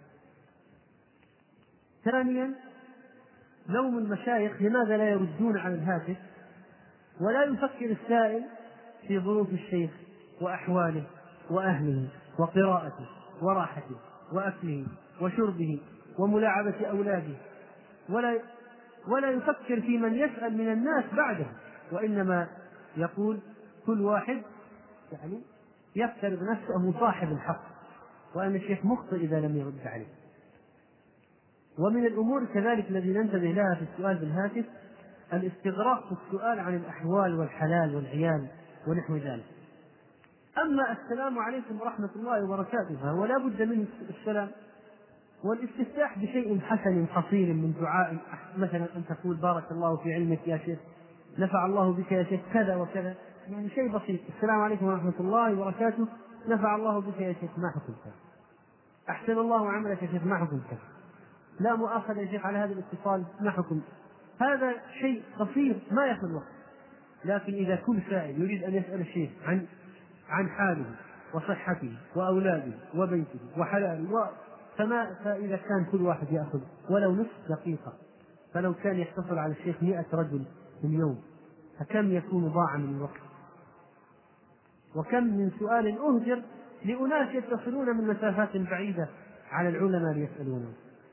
ثانيا لوم المشايخ لماذا لا يردون على الهاتف ولا يفكر السائل في ظروف الشيخ وأحواله وأهله وقراءته وراحته وأكله وشربه وملاعبة أولاده، ولا يفكر في من يسأل من الناس بعده. وإنما يقول كل واحد يعني يفترض نفسه صاحب الحق، وأن الشيخ مخطئ إذا لم يرد عليه. ومن الأمور كذلك الذي ننتبه لها في السؤال بالهاتف الاستغراق في السؤال عن الأحوال والحلال والعيال ونحو ذلك. أما السلام عليكم ورحمة الله وبركاته فهو لا بد من السلام، والاستفتاح بشيء حسن قصير من دعاء، مثلا أن تقول بارك الله في علمك يا شيخ، نفع الله بك يا شيخ كذا وكذا، يعني شيء بسيط. السلام عليكم ورحمة الله وبركاته، نفع الله بك يا شيخ، ما حكمك؟ أحسن الله عملك يا شيخ، ما حكمك؟ لا مؤاخذة يا شيخ على هذا الاتصال، ما حكم؟ هذا شيء قصير ما يأخذ وقت. لكن إذا كل سائل يريد أن يسأل الشيخ عن حاله وصحته وأولاده وبيته وحلاله فإذا كان كل واحد يأخذ ولو نصف دقيقة، فلو كان يتصل على الشيخ 100 رجل في اليوم فكم يكون ضاع من الوقت، وكم من سؤال أهجر لأناس يتصلون من مسافات بعيدة على العلماء ليسألونه.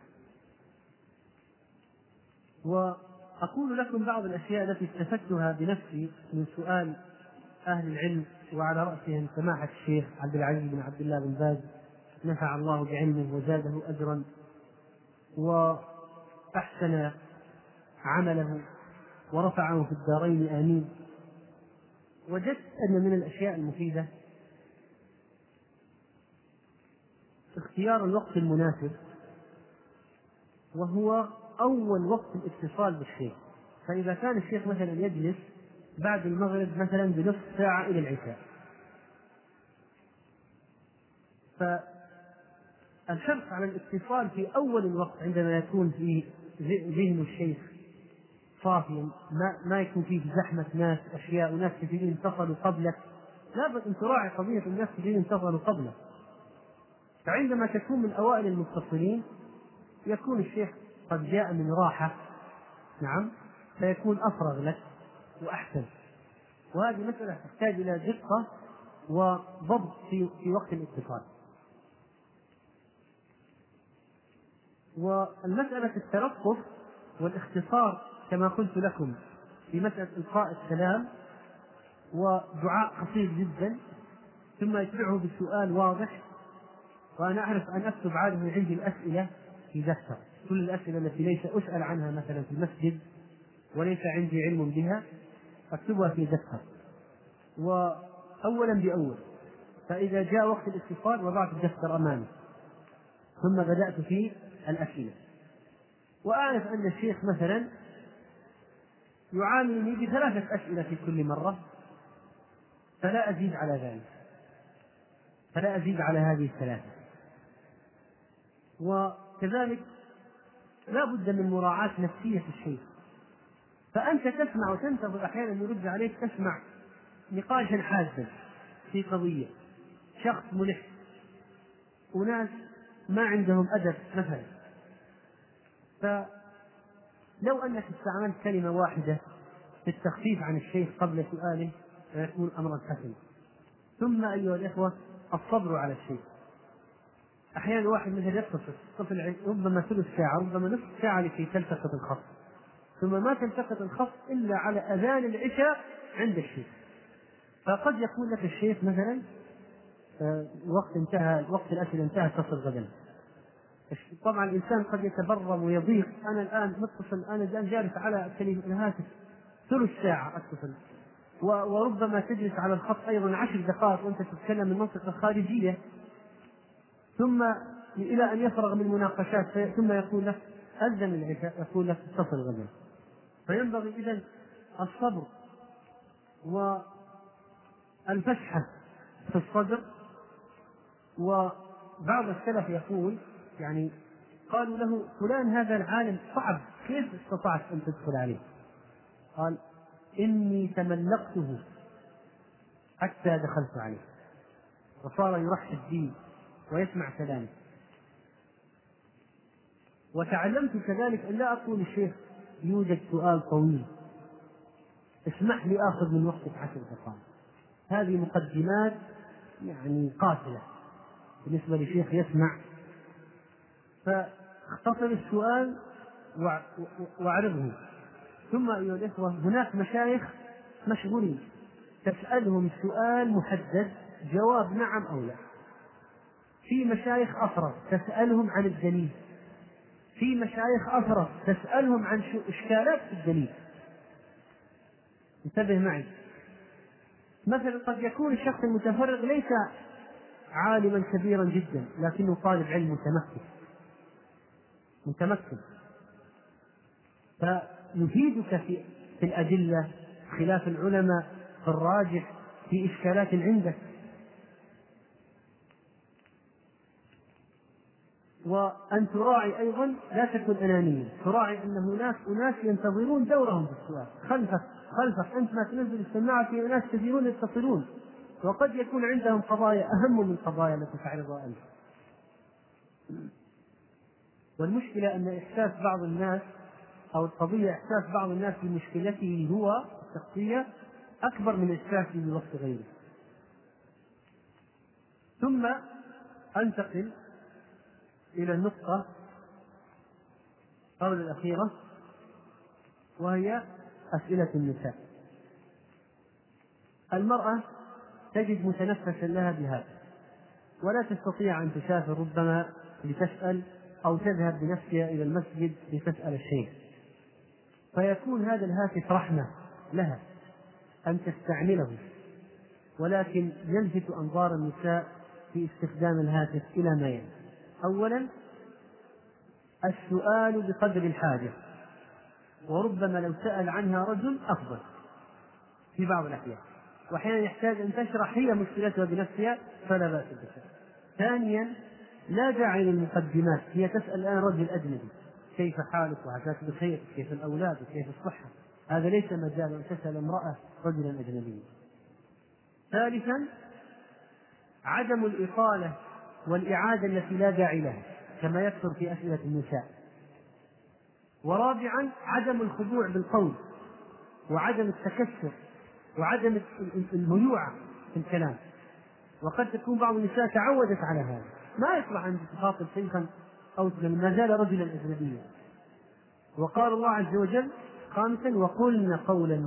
وأقول لكم بعض الأشياء التي استفدتها بنفسي من سؤال أهل العلم، وعلى رأسهم سماحة الشيخ عبد العزيز بن عبد الله بن باز، نفع الله بعلمه وزاده أجرا وأحسن عمله ورفعه في الدارين آمين. وجدت أن من الأشياء المفيدة اختيار الوقت المناسب، وهو أول وقت الاتصال بالشيخ. فإذا كان الشيخ مثلا يجلس بعد المغرب مثلا بنصف ساعة إلى العشاء، فالحرص على الاتصال في أول الوقت عندما يكون في ذهن الشيخ صافيا، ما يكون فيه زحمة ناس أشياء وناس كثيرين اتصلوا قبلك، لابد أن تراعي قضية الناس كثيرين اتصلوا قبلك. فعندما تكون من أوائل المتصلين يكون الشيخ قد جاء من راحة، نعم، فيكون أفرغ لك وأحسن. وهذه مسألة تحتاج إلى دقة وضبط في وقت الاتصال. والمسألة التلطف والاختصار كما قلت لكم في مسألة إلقاء السلام ودعاء قصير جدا ثم يتبعه بسؤال واضح. وأنا أعرف أن أكتب عادة عندي الأسئلة في دفتر، كل الأسئلة التي ليس أسأل عنها مثلا في المسجد وليس عندي علم بها أكتبها في دفتر، وأولا بأول، فإذا جاء وقت الاتصال وضعت الدفتر أمامي ثم بدأت في الأسئلة. وأعرف أن الشيخ مثلا يعاملني ب3 أسئلة في كل مرة، فلا أزيد على ذلك، فلا أزيد على هذه 3. وكذلك لا بد من مراعاة نفسية الشيخ، فأنت تسمع وتنتظر أحيانا يرد عليك، تسمع نقاشا حادا في قضية، شخص ملح وناس ما عندهم أدب مثلا، فلو أنك استعملت كلمة واحدة في التخفيف عن الشيخ قبل سؤاله فيكون أمرا حسنا. ثم أيها الإخوة الصبر على الشيء. أحيانا واحد مثل يتصل ربما ثلث ساعة ربما نصف ساعة لكي تلتقط الخط، ثم ما تلتقط الخط إلا على أذان العشاء عند الشيخ، فقد يقول لك الشيخ مثلا وقت انتهى، وقت الأسئلة انتهى، اتصل غدا. طبعا الإنسان قد يتبرم ويضيق، أنا الآن متصل، أنا الآن جالس على الهاتف ثلث ساعة أتصل، وربما تجلس على الخط أيضا 10 دقائق وأنت تتكلم من منطقة خارجية، ثم إلى أن يفرغ من مناقشات ثم يقول لك أذن العشاء، يقول لك اتصل غدا. فينبغي إذن الصبر والفسحة في الصدر. وبعض السلف يقول يعني قالوا له فلان هذا العالم صعب، كيف استطعت أن تدخل عليه؟ قال إني تملقته حتى دخلت عليه، وصار يرحب بي ويسمع كلامي. وتعلمت كذلك أن لا أقول الشيخ يوجد سؤال طويل، اسمح لي آخذ من وقتك 10 دقائق. هذه مقدمات يعني قاتلة بالنسبة لشيخ يسمع، فاختصر السؤال واعرضه. ثم أيها الإخوة هناك مشايخ مشغولين، تسألهم سؤال محدد جواب نعم أو لا. في مشايخ أفرغ تسألهم عن الدليل، في مشايخ أفرغ تسألهم عن إشكالات في الدليل. انتبه معي، مثلا قد يكون الشخص المتفرغ ليس عالما كبيرا جدا لكنه طالب علم متمكن فيفيدك في الأدلة خلاف العلماء، في الراجح، في إشكالات عندك. وأن تراعي أيضا لا تكن أنانيا، تراعي أن هناك أناس ينتظرون دورهم في السؤال خلفك أنت ما تنزل السماعة، في أناس كثيرون يتصلون وقد يكون عندهم قضايا أهم من القضايا التي تعرضها أنت. والمشكلة أن إحساس بعض الناس أو القضية إحساس بعض الناس بمشكلته هو الشخصية أكبر من إحساسه بوقت غيره. ثم أنتقل إلى النقطة قبل الأخيرة، وهي أسئلة النساء. المرأة تجد متنفسا لها بهذا ولا تستطيع أن تسافر ربما لتسأل أو تذهب بنفسها إلى المسجد لتسأل الشيخ، فيكون هذا الهاتف رحمة لها أن تستعمله، ولكن يلفت أنظار النساء في استخدام الهاتف إلى ما يلي. أولا السؤال بقدر الحاجة، وربما لو سأل عنها رجل أفضل في بعض الأحيان، وأحيانا يحتاج أن تشرح هي مشكلتها بنفسها فلا بأس بها. ثانيا لا داعي للمقدمات، هي تسأل الآن رجل أجنبي كيف حالك وعساك بخير، كيف الأولاد وكيف الصحة، هذا ليس مجال أن تسأل امرأة رجلا أجنبيا. ثالثا عدم الإطالة والإعادة التي لا داعي لها كما يكثر في أسئلة النساء. ورابعا عدم الخضوع بالقول وعدم التكسر وعدم الميوعة في الكلام، وقد تكون بعض النساء تعودت على هذا، ما يصلح أن تخاطب شيخا أو ما زال رجلا أجنبيا. وقال الله عز وجل خامسا وقلن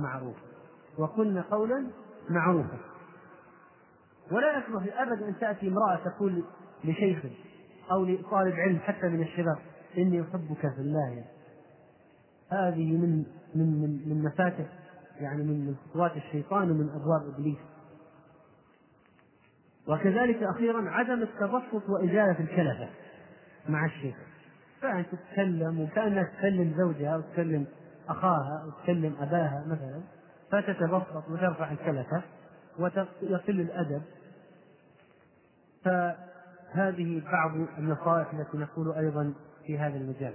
قولا معروفا. ولا يصلح أبدا أن تأتي امرأة تقول لشيخ أو لطالب علم حتى من الشباب إني أحبك في الله، هذه من مفاتح يعني من خطوات الشيطان ومن أبواب إبليس. وكذلك أخيرا عدم التبسط وإزالة الكلفة مع الشيخ، فأن تتكلم وكأنها تكلم زوجها أو تكلم أخاها أو تكلم أباها مثلا، فتتبسط وترفع الكلفة ويقل الأدب. فهذه بعض النصائح التي نقول أيضا في هذا المجال.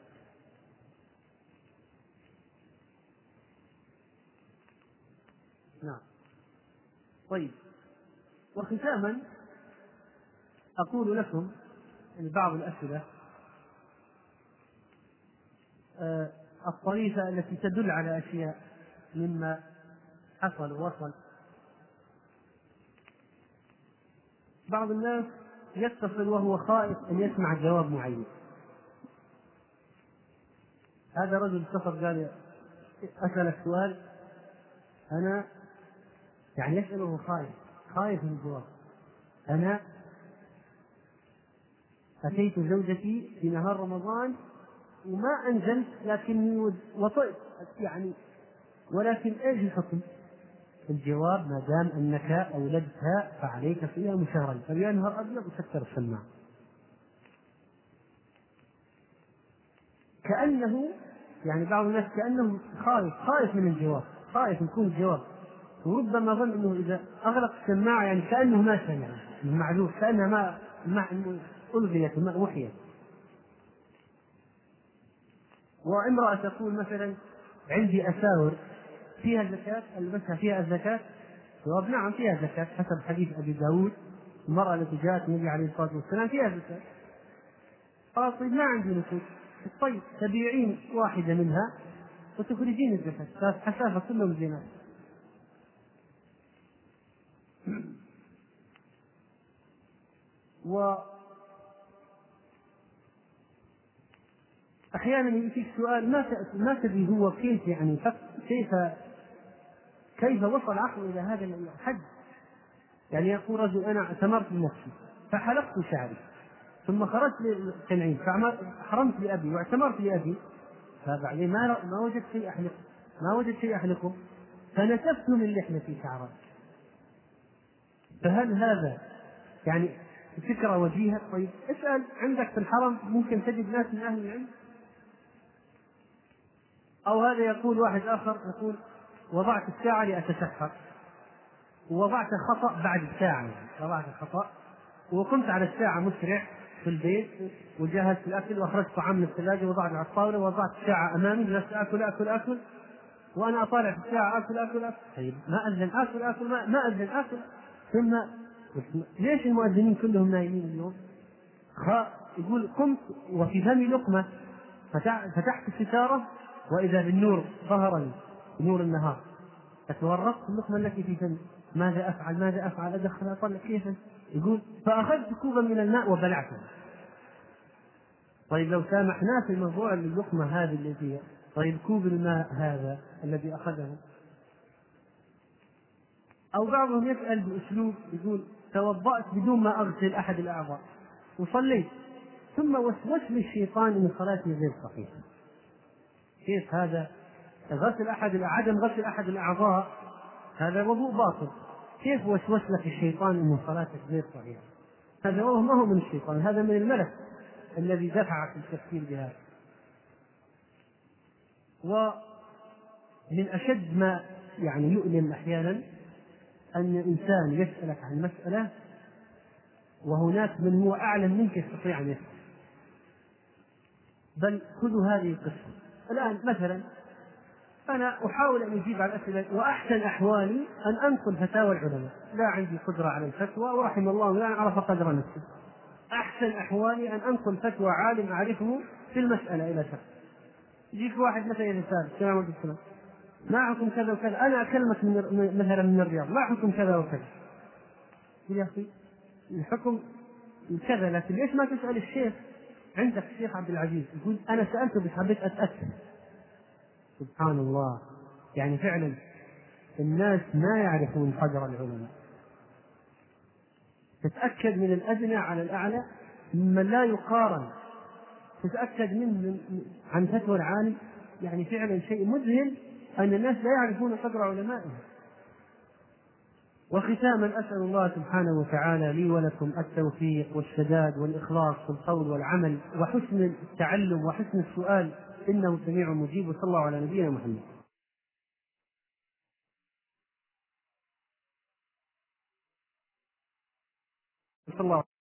نعم. طيب، وختاما أقول لكم بعض الأسئلة الطريفة التي تدل على أشياء مما حصل ووصل. بعض الناس يتصل وهو خائف أن يسمع جواب معين. هذا رجل اتصل قال أسألك سؤال، أنا يعني يسأله خايف من الجواب. أنا أتيت زوجتي في نهار رمضان وما أنزلت لكني وطئت يعني، ولكن إيش الحكم؟ الجواب ما دام أنك أولدتها فعليك صيام شهرين، فبيا نهار أبيض وسكر السماعة. كأنه يعني بعض الناس كأنه خايف من الجواب، خايف يكون الجواب، وربما ظن أنه إذا أغلق السماعة يعني كأنه ما سمع المعذور، كأنها ما ألغيت ما وحيت. وامرأة تقول مثلا عندي أساور فيها زكاة، ألبسها فيها الزكاة؟ جواب نعم فيها زكاة حسب حديث أبي داود، المرأة التي جاءت النبي عليه الصلاة والسلام فيها زكاة. قال طيب ما عندي نفوس، طيب تبيعين واحدة منها وتخرجين الزكاة، حسافة كلهم زنا. وأحيانا يأتيك سؤال ما تدري هو كيف يعني كيف كيف وصل العقل إلى هذا الحد؟ يعني يقول رجل أنا اعتمرت بنفسي فحلقت شعري ثم خرجت للتنعيم فحرمت لأبي واعتمرت لأبي، فبعدين ما وجدت شيء أحلقه، ما وجدت شيء أحلقه فنتفت من لحيتي شعرا. فهل هذا يعني فكرة وجيهة؟ طيب اسأل عندك في الحرم ممكن تجد ناس من أهل العلم. أو هذا يقول واحد آخر يقول وضعت الساعة لأتسحر، ووضعت خطأ بعد الساعة، يعني وضعت خطأ وقمت على الساعة مسرع في البيت وجهزت الأكل وأخرجت طعام من الثلاجة ووضعت على الطاولة ووضعت الساعة أمامي جلست آكل وأنا أطالع في الساعة آكل. طيب ما أذن آكل ما أذن آكل. ثم ليش المؤذنين كلهم نايمين اليوم؟ يقول قمت وفي فمي لقمة فتحت الستارة وإذا بالنور ظهر نور النهار فتورطت اللقمة التي في فمي، ماذا أفعل أدخل أطلع كيف؟ يقول فأخذت كوبا من الماء وبلعته. طيب لو سامحناه في الموضوع اللقمة هذه التي، طيب كوب الماء هذا الذي أخذه. أو بعضهم يسأل بأسلوب يقول توضأت بدون ما أغسل أحد الأعضاء وصليت ثم وسوس لي الشيطان إن صلاتي غير صحيحة. كيف هذا؟ عدم غسل أحد الأعضاء هذا وضوء باطل، كيف وسوس لك الشيطان إن صلاتك غير صحيحة؟ هذا ما هو من الشيطان، هذا من الملك الذي دفعك التفكير بهذا. ومن أشد ما يعني يؤلم أحيانا أن إنسان يسألك عن مسألة وهناك من هو أعلم منك يستطيع أن يسأل. بل خذوا هذه القصة الآن مثلا أنا أحاول أن أجيب على الأسئلة وأحسن أحوالي أن أنقل فتاوى العلماء، لا عندي قدرة على الفتوى ورحم الله من عرف قدر نفسه. أحسن أحوالي أن أنقل فتوى عالم أعرفه في المسألة إلى شخص. يجيك واحد مثلا يسأل السلام عليكم ما حكم كذا وكذا، أنا أكلمك مثلا من الرياض ما حكم كذا وكذا. يا أخي الحكم كذا، لكن ليش ما تسأل الشيخ؟ عندك الشيخ عبد العزيز يقول أنا سألته بس حبيت أتأكد. سبحان الله، يعني فعلا الناس ما يعرفون قدر العلماء. تتأكد من الأدنى على الأعلى ممن لا يقارن، تتأكد عن فتوى العالم. يعني فعلا شيء مذهل أن الناس لا يعرفون قدر علمائهم. وختاما أسأل الله سبحانه وتعالى لي ولكم التوفيق والسداد والإخلاص في القول والعمل وحسن التعلم وحسن السؤال، إنه سميع مجيب. وصلى الله على نبينا محمد. صلى الله